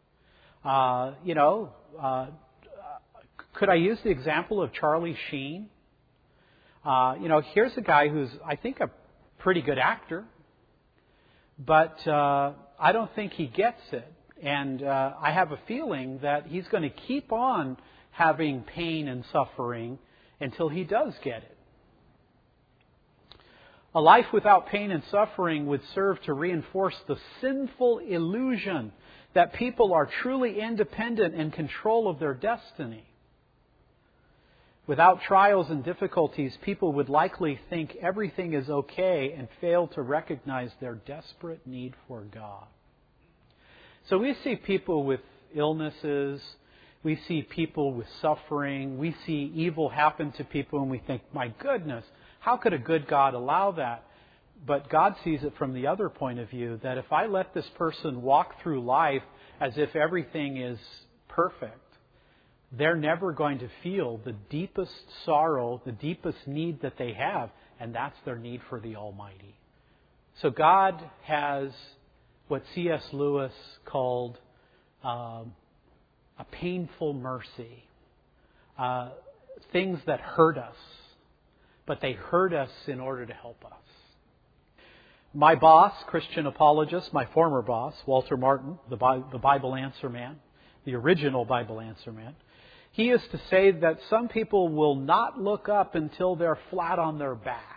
Could I use the example of Charlie Sheen? Here's a guy who's, I think, a pretty good actor, but I don't think he gets it. And I have a feeling that he's going to keep on having pain and suffering until he does get it. A life without pain and suffering would serve to reinforce the sinful illusion that people are truly independent in control of their destiny. Without trials and difficulties, people would likely think everything is okay and fail to recognize their desperate need for God. So we see people with illnesses, we see people with suffering, we see evil happen to people and we think, my goodness, how could a good God allow that? But God sees it from the other point of view, that if I let this person walk through life as if everything is perfect, they're never going to feel the deepest sorrow, the deepest need that they have, and that's their need for the Almighty. So God has what C.S. Lewis called a painful mercy. Things that hurt us, but they hurt us in order to help us. My boss, Christian apologist, my former boss, Walter Martin, the Bible Answer Man, the original Bible Answer Man, he used to say that some people will not look up until they're flat on their back.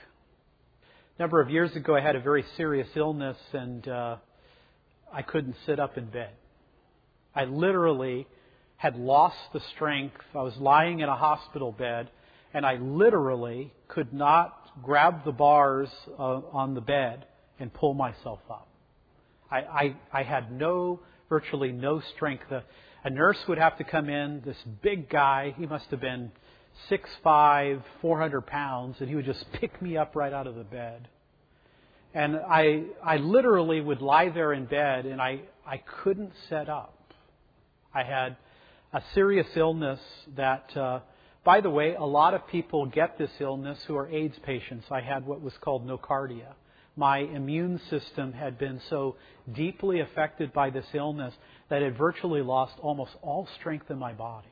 A number of years ago, I had a very serious illness and I couldn't sit up in bed. I literally had lost the strength. I was lying in a hospital bed and I literally could not grab the bars on the bed and pull myself up. I had virtually no strength. A nurse would have to come in, this big guy, he must have been 6'5", 400 pounds, and he would just pick me up right out of the bed. And I literally would lie there in bed and I couldn't sit up. I had a serious illness that, by the way, a lot of people get this illness who are AIDS patients. I had what was called nocardia. My immune system had been so deeply affected by this illness that it virtually lost almost all strength in my body.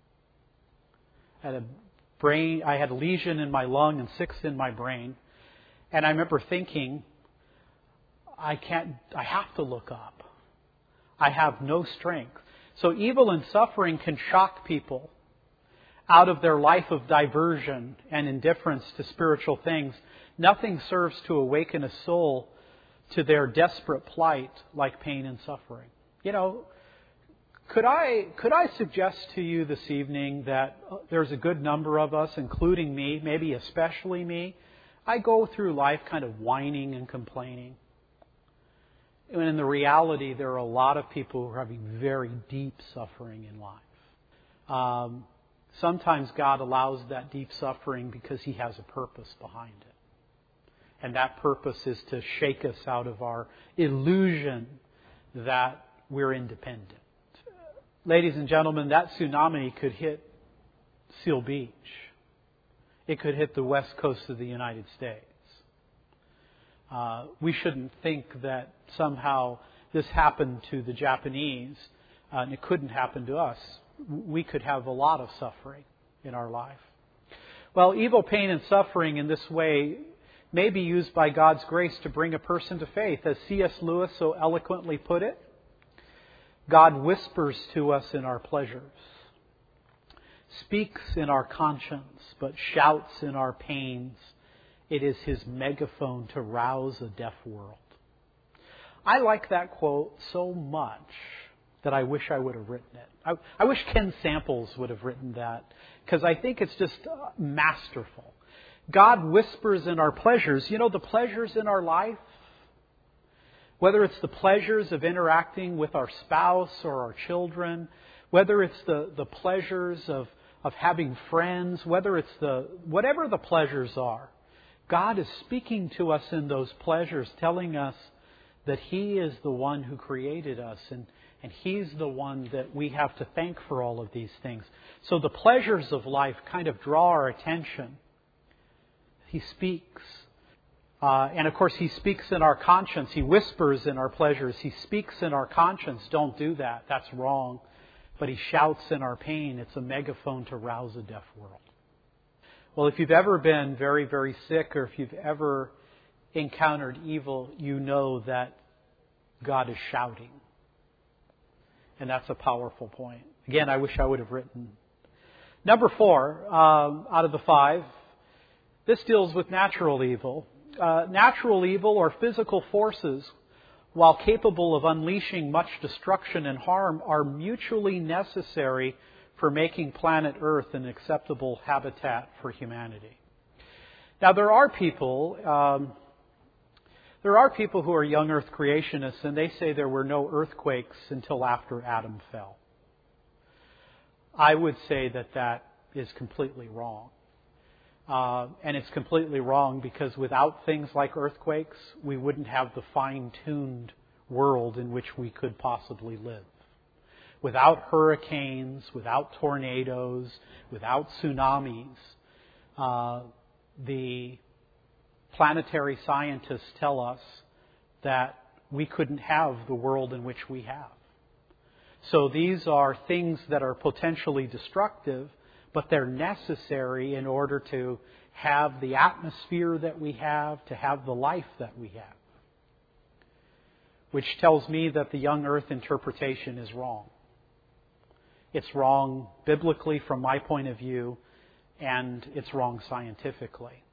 I had a lesion in my lung and 6 in my brain. And I remember thinking, I have to look up. I have no strength. So evil and suffering can shock people out of their life of diversion and indifference to spiritual things. Nothing serves to awaken a soul to their desperate plight like pain and suffering. Could I suggest to you this evening that there's a good number of us, including me, maybe especially me, I go through life kind of whining and complaining. And in the reality, there are a lot of people who are having very deep suffering in life. Sometimes God allows that deep suffering because He has a purpose behind it. And that purpose is to shake us out of our illusion that we're independent. Ladies and gentlemen, that tsunami could hit Seal Beach. It could hit the west coast of the United States. We shouldn't think that somehow this happened to the Japanese and it couldn't happen to us. We could have a lot of suffering in our life. Well, evil, pain, and suffering in this way may be used by God's grace to bring a person to faith. As C.S. Lewis so eloquently put it, God whispers to us in our pleasures, speaks in our conscience, but shouts in our pains. It is His megaphone to rouse a deaf world. I like that quote so much that I wish I would have written it. I wish Ken Samples would have written that, because I think it's just masterful. God whispers in our pleasures. The pleasures in our life, whether it's the pleasures of interacting with our spouse or our children, whether it's the pleasures of having friends, whatever the pleasures are, God is speaking to us in those pleasures, telling us that He is the one who created us. And He's the one that we have to thank for all of these things. So the pleasures of life kind of draw our attention. He speaks. And of course, He speaks in our conscience. He whispers in our pleasures. He speaks in our conscience. Don't do that. That's wrong. But He shouts in our pain. It's a megaphone to rouse a deaf world. Well, if you've ever been very, very sick, or if you've ever encountered evil, you know that God is shouting. And that's a powerful point. Again, I wish I would have written. Number 4, out of the 5, this deals with natural evil. Natural evil or physical forces, while capable of unleashing much destruction and harm, are mutually necessary for making planet Earth an acceptable habitat for humanity. Now, there are people who are young Earth creationists, and they say there were no earthquakes until after Adam fell. I would say that that is completely wrong. And it's completely wrong because without things like earthquakes, we wouldn't have the fine-tuned world in which we could possibly live. Without hurricanes, without tornadoes, without tsunamis, the planetary scientists tell us that we couldn't have the world in which we have. So these are things that are potentially destructive, but they're necessary in order to have the atmosphere that we have, to have the life that we have. Which tells me that the young Earth interpretation is wrong. It's wrong biblically from my point of view, and it's wrong scientifically.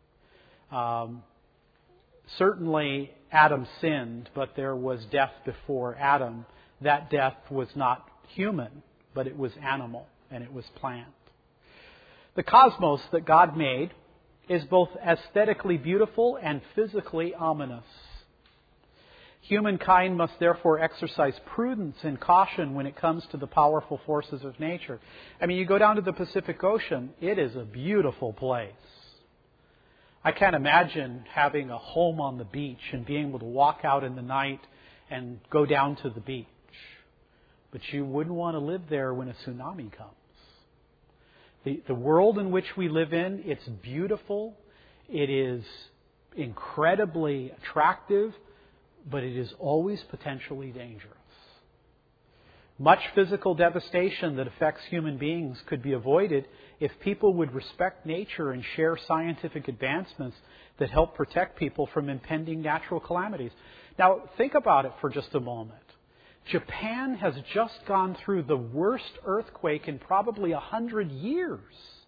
Certainly Adam sinned, but there was death before Adam. That death was not human, but it was animal, and it was plant. The cosmos that God made is both aesthetically beautiful and physically ominous. Humankind must therefore exercise prudence and caution when it comes to the powerful forces of nature. I mean, you go down to the Pacific Ocean, it is a beautiful place. I can't imagine having a home on the beach and being able to walk out in the night and go down to the beach. But you wouldn't want to live there when a tsunami comes. The world in which we live in, it's beautiful, it is incredibly attractive, but it is always potentially dangerous. Much physical devastation that affects human beings could be avoided if people would respect nature and share scientific advancements that help protect people from impending natural calamities. Now, think about it for just a moment. Japan has just gone through the worst earthquake in probably 100 years.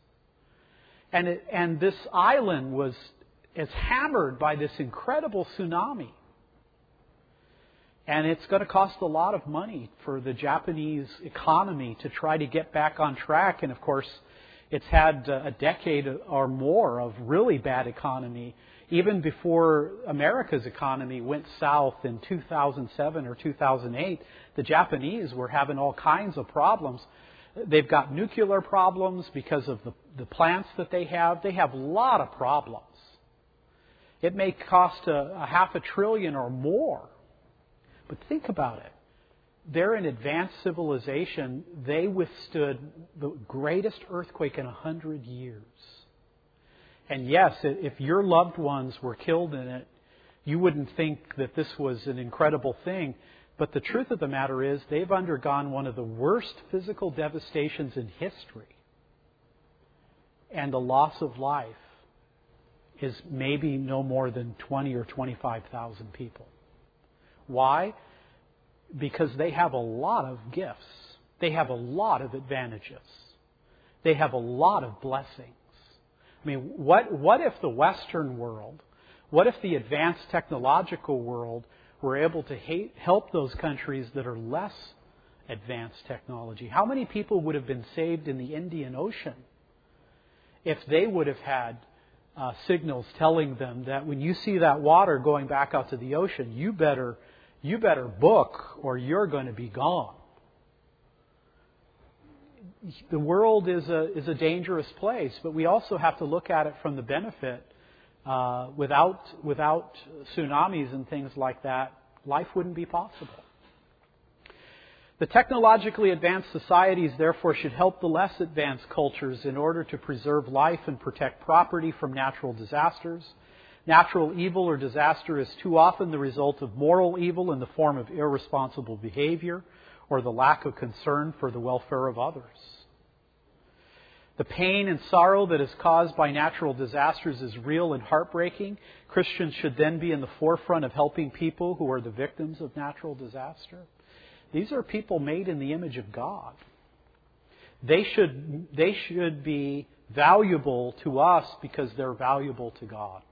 And this island is hammered by this incredible tsunami. And it's going to cost a lot of money for the Japanese economy to try to get back on track. And of course, it's had a decade or more of really bad economy. Even before America's economy went south in 2007 or 2008, the Japanese were having all kinds of problems. They've got nuclear problems because of the plants that they have. They have a lot of problems. It may cost a $500 billion or more. But think about it. They're an advanced civilization. They withstood the greatest earthquake in 100 years. And yes, if your loved ones were killed in it, you wouldn't think that this was an incredible thing. But the truth of the matter is they've undergone one of the worst physical devastations in history. And the loss of life is maybe no more than 20 or 25,000 people. Why? Because they have a lot of gifts. They have a lot of advantages. They have a lot of blessings. I mean, what if the Western world, what if the advanced technological world were able to help those countries that are less advanced technology? How many people would have been saved in the Indian Ocean if they would have had signals telling them that when you see that water going back out to the ocean, you better book or you're going to be gone. The world is a dangerous place, but we also have to look at it from the benefit. Without tsunamis and things like that, life wouldn't be possible. The technologically advanced societies, therefore, should help the less advanced cultures in order to preserve life and protect property from natural disasters. Natural evil or disaster is too often the result of moral evil in the form of irresponsible behavior or the lack of concern for the welfare of others. The pain and sorrow that is caused by natural disasters is real and heartbreaking. Christians should then be in the forefront of helping people who are the victims of natural disaster. These are people made in the image of God. They should be valuable to us because they're valuable to God.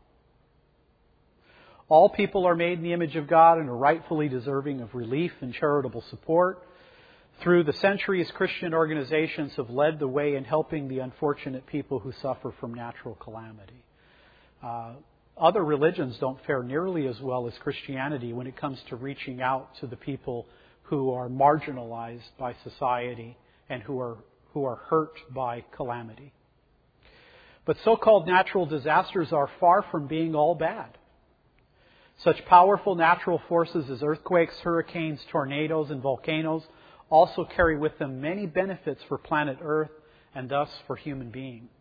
All people are made in the image of God and are rightfully deserving of relief and charitable support. Through the centuries, Christian organizations have led the way in helping the unfortunate people who suffer from natural calamity. Other religions don't fare nearly as well as Christianity when it comes to reaching out to the people who are marginalized by society and who are hurt by calamity. But so-called natural disasters are far from being all bad. Such powerful natural forces as earthquakes, hurricanes, tornadoes, and volcanoes also carry with them many benefits for planet Earth and thus for human beings.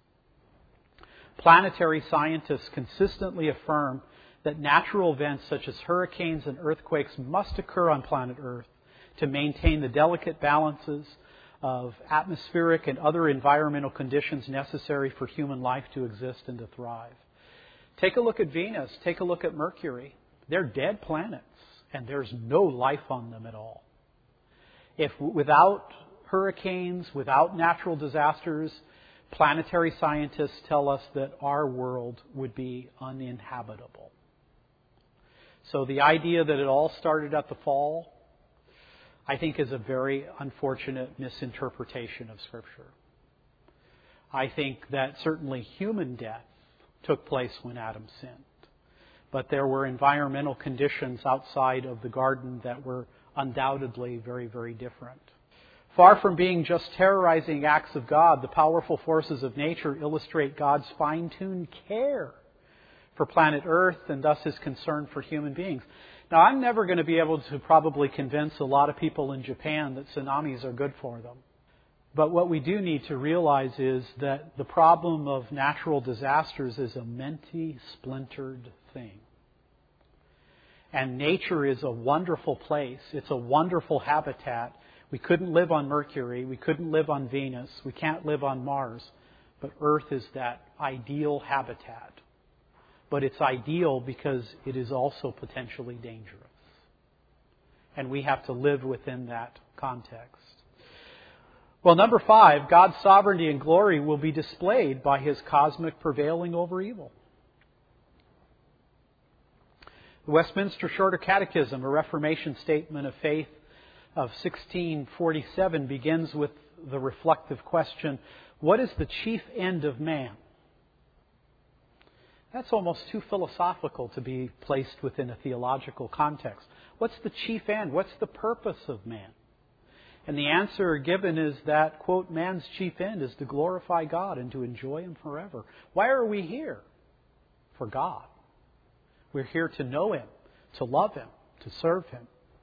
Planetary scientists consistently affirm that natural events such as hurricanes and earthquakes must occur on planet Earth to maintain the delicate balances of atmospheric and other environmental conditions necessary for human life to exist and to thrive. Take a look at Venus. Take a look at Mercury. They're dead planets, and there's no life on them at all. If without hurricanes, without natural disasters, planetary scientists tell us that our world would be uninhabitable. So the idea that it all started at the fall, I think, is a very unfortunate misinterpretation of Scripture. I think that certainly human death took place when Adam sinned. But there were environmental conditions outside of the garden that were undoubtedly very, very different. Far from being just terrorizing acts of God, the powerful forces of nature illustrate God's fine-tuned care for planet Earth and thus His concern for human beings. Now, I'm never going to be able to probably convince a lot of people in Japan that tsunamis are good for them. But what we do need to realize is that the problem of natural disasters is a many-splintered thing. And nature is a wonderful place. It's a wonderful habitat. We couldn't live on Mercury. We couldn't live on Venus. We can't live on Mars. But Earth is that ideal habitat. But it's ideal because it is also potentially dangerous. And we have to live within that context. Well, number 5, God's sovereignty and glory will be displayed by His cosmic prevailing over evil. The Westminster Shorter Catechism, a Reformation statement of faith of 1647, begins with the reflective question, what is the chief end of man? That's almost too philosophical to be placed within a theological context. What's the chief end? What's the purpose of man? And the answer given is that, quote, man's chief end is to glorify God and to enjoy Him forever. Why are we here? For God. We're here to know Him, to love Him, to serve Him.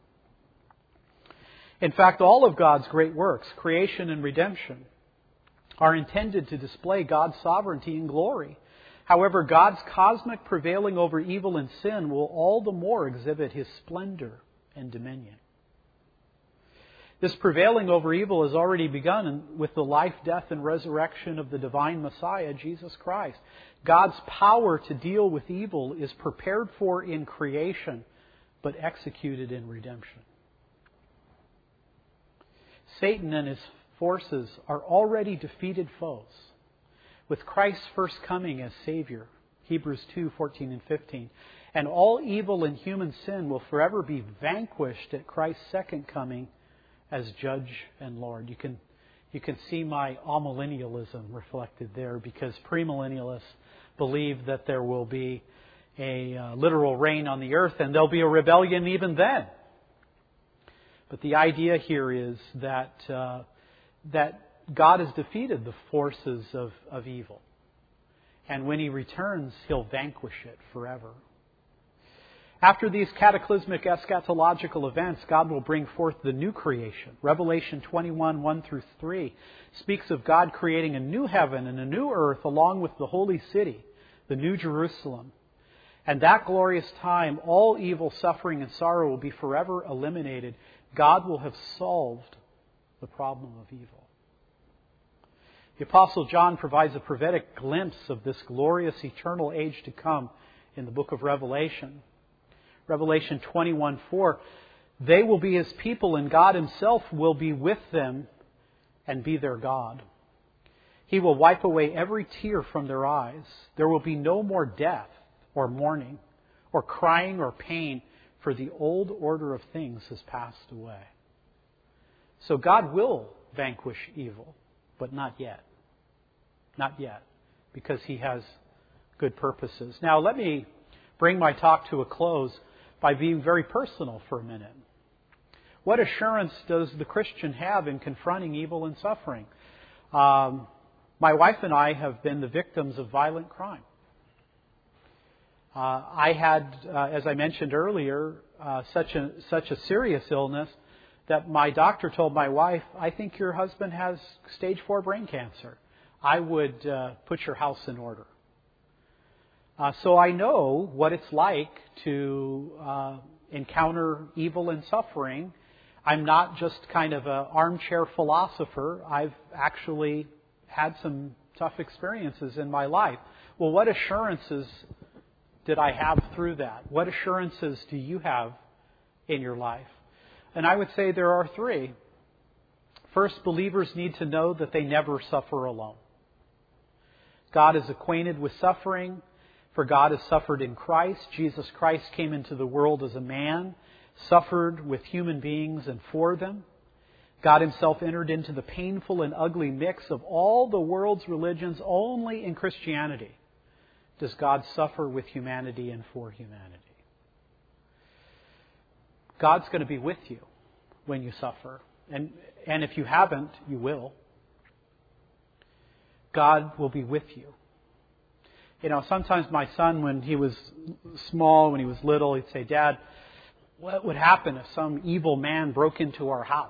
In fact, all of God's great works, creation and redemption, are intended to display God's sovereignty and glory. However, God's cosmic prevailing over evil and sin will all the more exhibit His splendor and dominion. This prevailing over evil has already begun with the life, death, and resurrection of the divine Messiah, Jesus Christ. God's power to deal with evil is prepared for in creation, but executed in redemption. Satan and his forces are already defeated foes. With Christ's first coming as Savior, Hebrews 2:14 and 15, and all evil and human sin will forever be vanquished at Christ's second coming as Judge and Lord. You can see my amillennialism reflected there, because premillennialists believe that there will be a literal reign on the earth and there'll be a rebellion even then. But the idea here is that God has defeated the forces of evil. And when He returns, He'll vanquish it forever. After these cataclysmic eschatological events, God will bring forth the new creation. Revelation 21, 1 through 3 speaks of God creating a new heaven and a new earth along with the holy city, the new Jerusalem. And that glorious time, all evil, suffering, and sorrow will be forever eliminated. God will have solved the problem of evil. The Apostle John provides a prophetic glimpse of this glorious eternal age to come in the book of Revelation. Revelation 21:4, they will be His people and God Himself will be with them and be their God. He will wipe away every tear from their eyes. There will be no more death or mourning or crying or pain, for the old order of things has passed away. So God will vanquish evil, but not yet. Not yet, because He has good purposes. Now let me bring my talk to a close by being very personal for a minute. What assurance does the Christian have in confronting evil and suffering? My wife and I have been the victims of violent crime. I had, as I mentioned earlier, such a serious illness that my doctor told my wife, I think your husband has stage 4 brain cancer. I would put your house in order. So I know what it's like to encounter evil and suffering. I'm not just kind of an armchair philosopher. I've actually had some tough experiences in my life. Well, what assurances did I have through that? What assurances do you have in your life? And I would say there are 3. First, believers need to know that they never suffer alone. God is acquainted with suffering, for God has suffered in Christ. Jesus Christ came into the world as a man, suffered with human beings and for them. God Himself entered into the painful and ugly mix of all the world's religions. Only in Christianity does God suffer with humanity and for humanity. God's going to be with you when you suffer. And if you haven't, you will. God will be with you. You know, sometimes my son, when he was small, when he was little, he'd say, Dad, what would happen if some evil man broke into our house?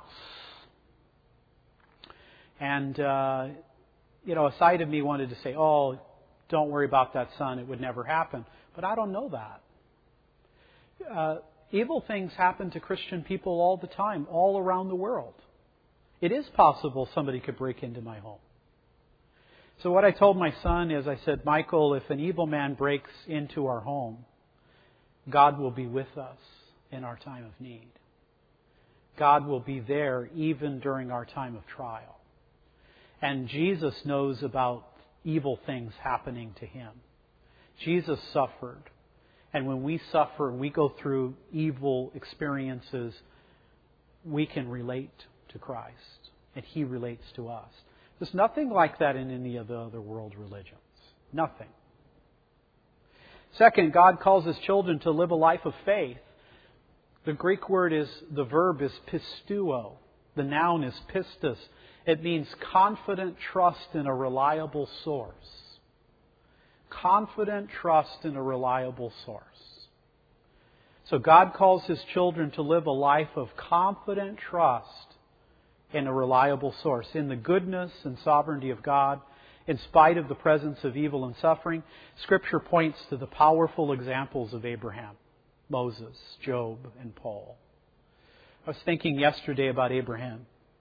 And, a side of me wanted to say, oh, don't worry about that, son. It would never happen. But I don't know that. Evil things happen to Christian people all the time, all around the world. It is possible somebody could break into my home. So what I told my son is, I said, Michael, if an evil man breaks into our home, God will be with us in our time of need. God will be there even during our time of trial. And Jesus knows about evil things happening to Him. Jesus suffered. And when we suffer and we go through evil experiences, we can relate to Christ. And He relates to us. There's nothing like that in any of the other world religions. Nothing. Second, God calls His children to live a life of faith. The Greek word the verb is pistuo. The noun is pistis. It means confident trust in a reliable source. Confident trust in a reliable source. So God calls His children to live a life of confident trust in a reliable source, in the goodness and sovereignty of God, in spite of the presence of evil and suffering. Scripture points to the powerful examples of Abraham, Moses, Job, and Paul. I was thinking yesterday about Abraham.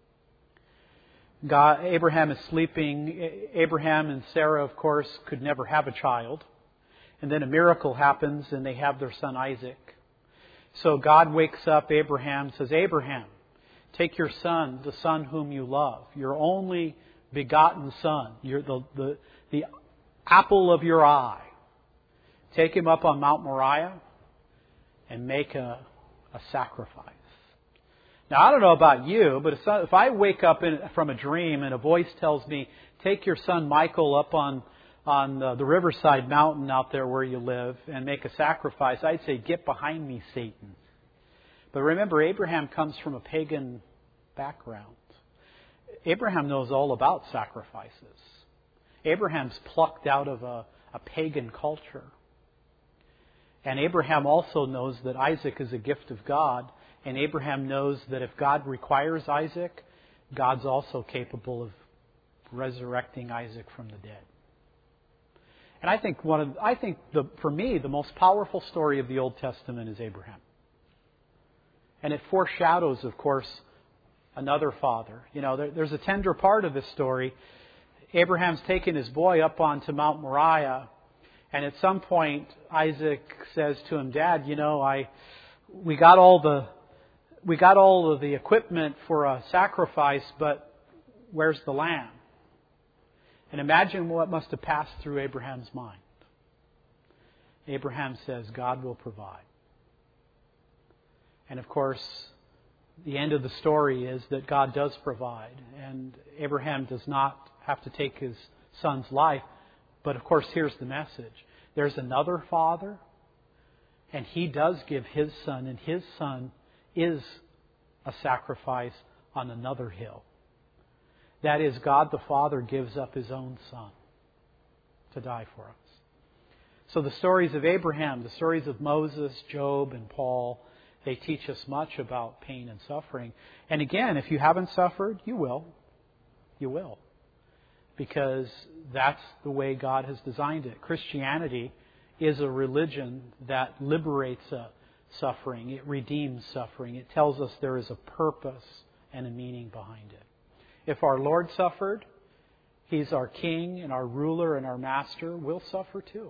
Abraham is sleeping. Abraham and Sarah, of course, could never have a child. And then a miracle happens and they have their son Isaac. So God wakes up Abraham and says, Abraham, take your son, the son whom you love, your only begotten son, the apple of your eye. Take him up on Mount Moriah and make a sacrifice. Now, I don't know about you, but if I wake up from a dream and a voice tells me, take your son Michael up on the Riverside Mountain out there where you live and make a sacrifice, I'd say, get behind me, Satan. But remember, Abraham comes from a pagan background. Abraham knows all about sacrifices. Abraham's plucked out of a pagan culture. And Abraham also knows that Isaac is a gift of God. And Abraham knows that if God requires Isaac, God's also capable of resurrecting Isaac from the dead. And I think for me, the most powerful story of the Old Testament is Abraham. And it foreshadows, of course, another father. You know, there's a tender part of this story. Abraham's taken his boy up onto Mount Moriah, and at some point Isaac says to him, "Dad, you know, we got all of the equipment for a sacrifice, but where's the lamb?" And imagine what must have passed through Abraham's mind. Abraham says, "God will provide." And of course, the end of the story is that God does provide. And Abraham does not have to take his son's life. But of course, here's the message. There's another father, and he does give his son, and his son is a sacrifice on another hill. That is, God the Father gives up His own Son to die for us. So the stories of Abraham, the stories of Moses, Job, and Paul, they teach us much about pain and suffering. And again, if you haven't suffered, you will. You will. Because that's the way God has designed it. Christianity is a religion that liberates suffering. It redeems suffering. It tells us there is a purpose and a meaning behind it. If our Lord suffered, He's our King and our ruler and our master, we'll suffer too.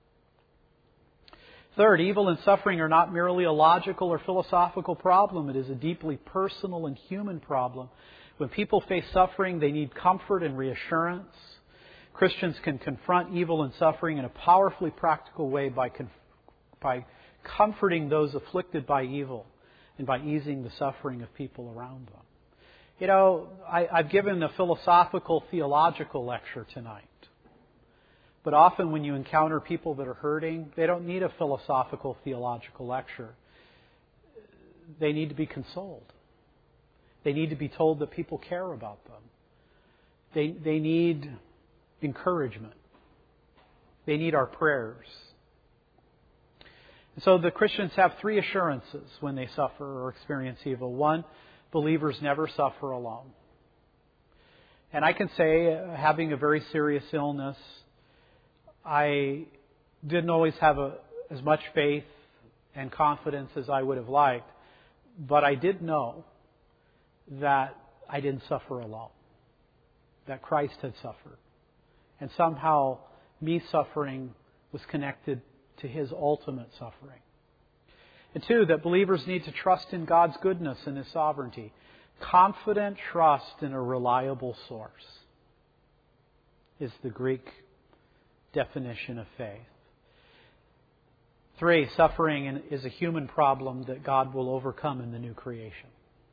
Third, evil and suffering are not merely a logical or philosophical problem. It is a deeply personal and human problem. When people face suffering, they need comfort and reassurance. Christians can confront evil and suffering in a powerfully practical way by comforting those afflicted by evil and by easing the suffering of people around them. You know, I've given a philosophical, theological lecture tonight. But often when you encounter people that are hurting, they don't need a philosophical, theological lecture. They need to be consoled. They need to be told that people care about them. They need encouragement. They need our prayers. And so the Christians have three assurances when they suffer or experience evil. One, believers never suffer alone. And I can say, having a very serious illness, I didn't always have as much faith and confidence as I would have liked, but I did know that I didn't suffer alone, that Christ had suffered. And somehow me suffering was connected to His ultimate suffering. And two, that believers need to trust in God's goodness and His sovereignty. Confident trust in a reliable source is the Greek definition of faith. Three, suffering is a human problem that God will overcome in the new creation.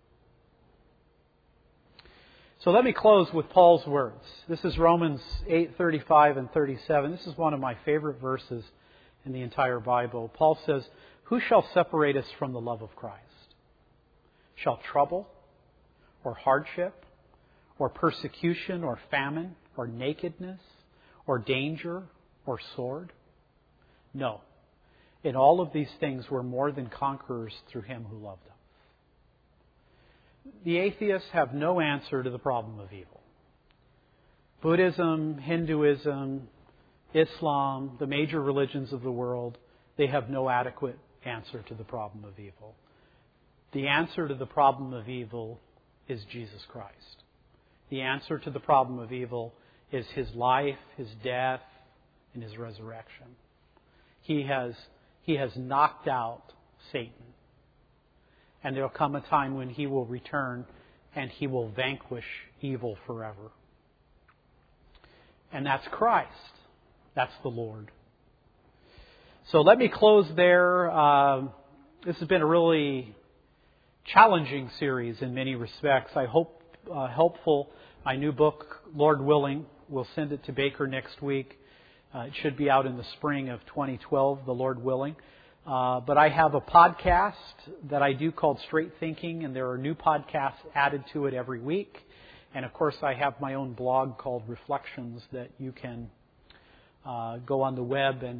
So let me close with Paul's words. This is Romans 8:35 and 37. This is one of my favorite verses in the entire Bible. Paul says, "Who shall separate us from the love of Christ? Shall trouble, or hardship, or persecution, or famine, or nakedness, or danger, or sword? No. In all of these things we're more than conquerors through Him who loved us." The atheists have no answer to the problem of evil. Buddhism, Hinduism, Islam, the major religions of the world, they have no adequate answer to the problem of evil. The answer to the problem of evil is Jesus Christ. The answer to the problem of evil is His life, His death, and His resurrection. He has knocked out Satan. And there will come a time when He will return and He will vanquish evil forever. And that's Christ. That's the Lord. So let me close there. This has been a really challenging series in many respects. I hope helpful. My new book, Lord Willing, we'll send it to Baker next week. It should be out in the spring of 2012, the Lord willing. But I have a podcast that I do called Straight Thinking, and there are new podcasts added to it every week. And of course, I have my own blog called Reflections that you can go on the web and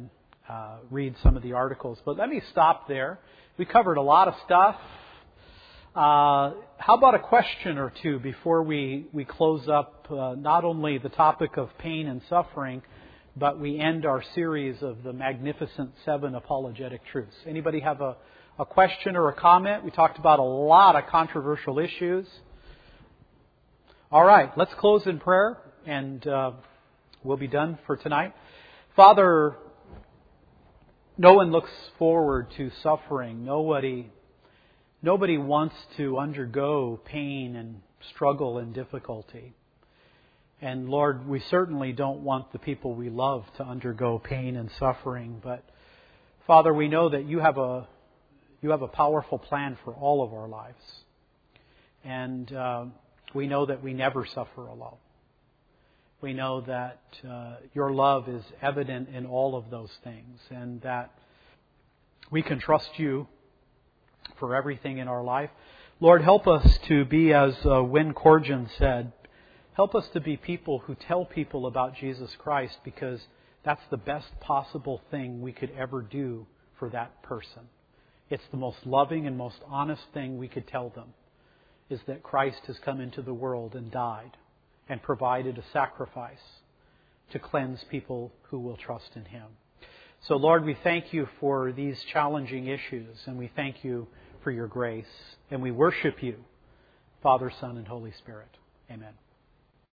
read some of the articles. But let me stop there. We covered a lot of stuff. How about a question or two before we close up not only the topic of pain and suffering, but we end our series of the Magnificent Seven Apologetic Truths. Anybody have a question or a comment? We talked about a lot of controversial issues. All right, let's close in prayer, and we'll be done for tonight. Father, no one looks forward to suffering. Nobody wants to undergo pain and struggle and difficulty. And Lord, we certainly don't want the people we love to undergo pain and suffering. But Father, we know that you have a powerful plan for all of our lives. And we know that we never suffer alone. We know that your love is evident in all of those things, and that we can trust you for everything in our life. Lord, help us to be, as Wynne Corrigan said, help us to be people who tell people about Jesus Christ, because that's the best possible thing we could ever do for that person. It's the most loving and most honest thing we could tell them, is that Christ has come into the world and died and provided a sacrifice to cleanse people who will trust in Him. So Lord, we thank you for these challenging issues, and we thank you for your grace, and we worship you, Father, Son, and Holy Spirit. Amen.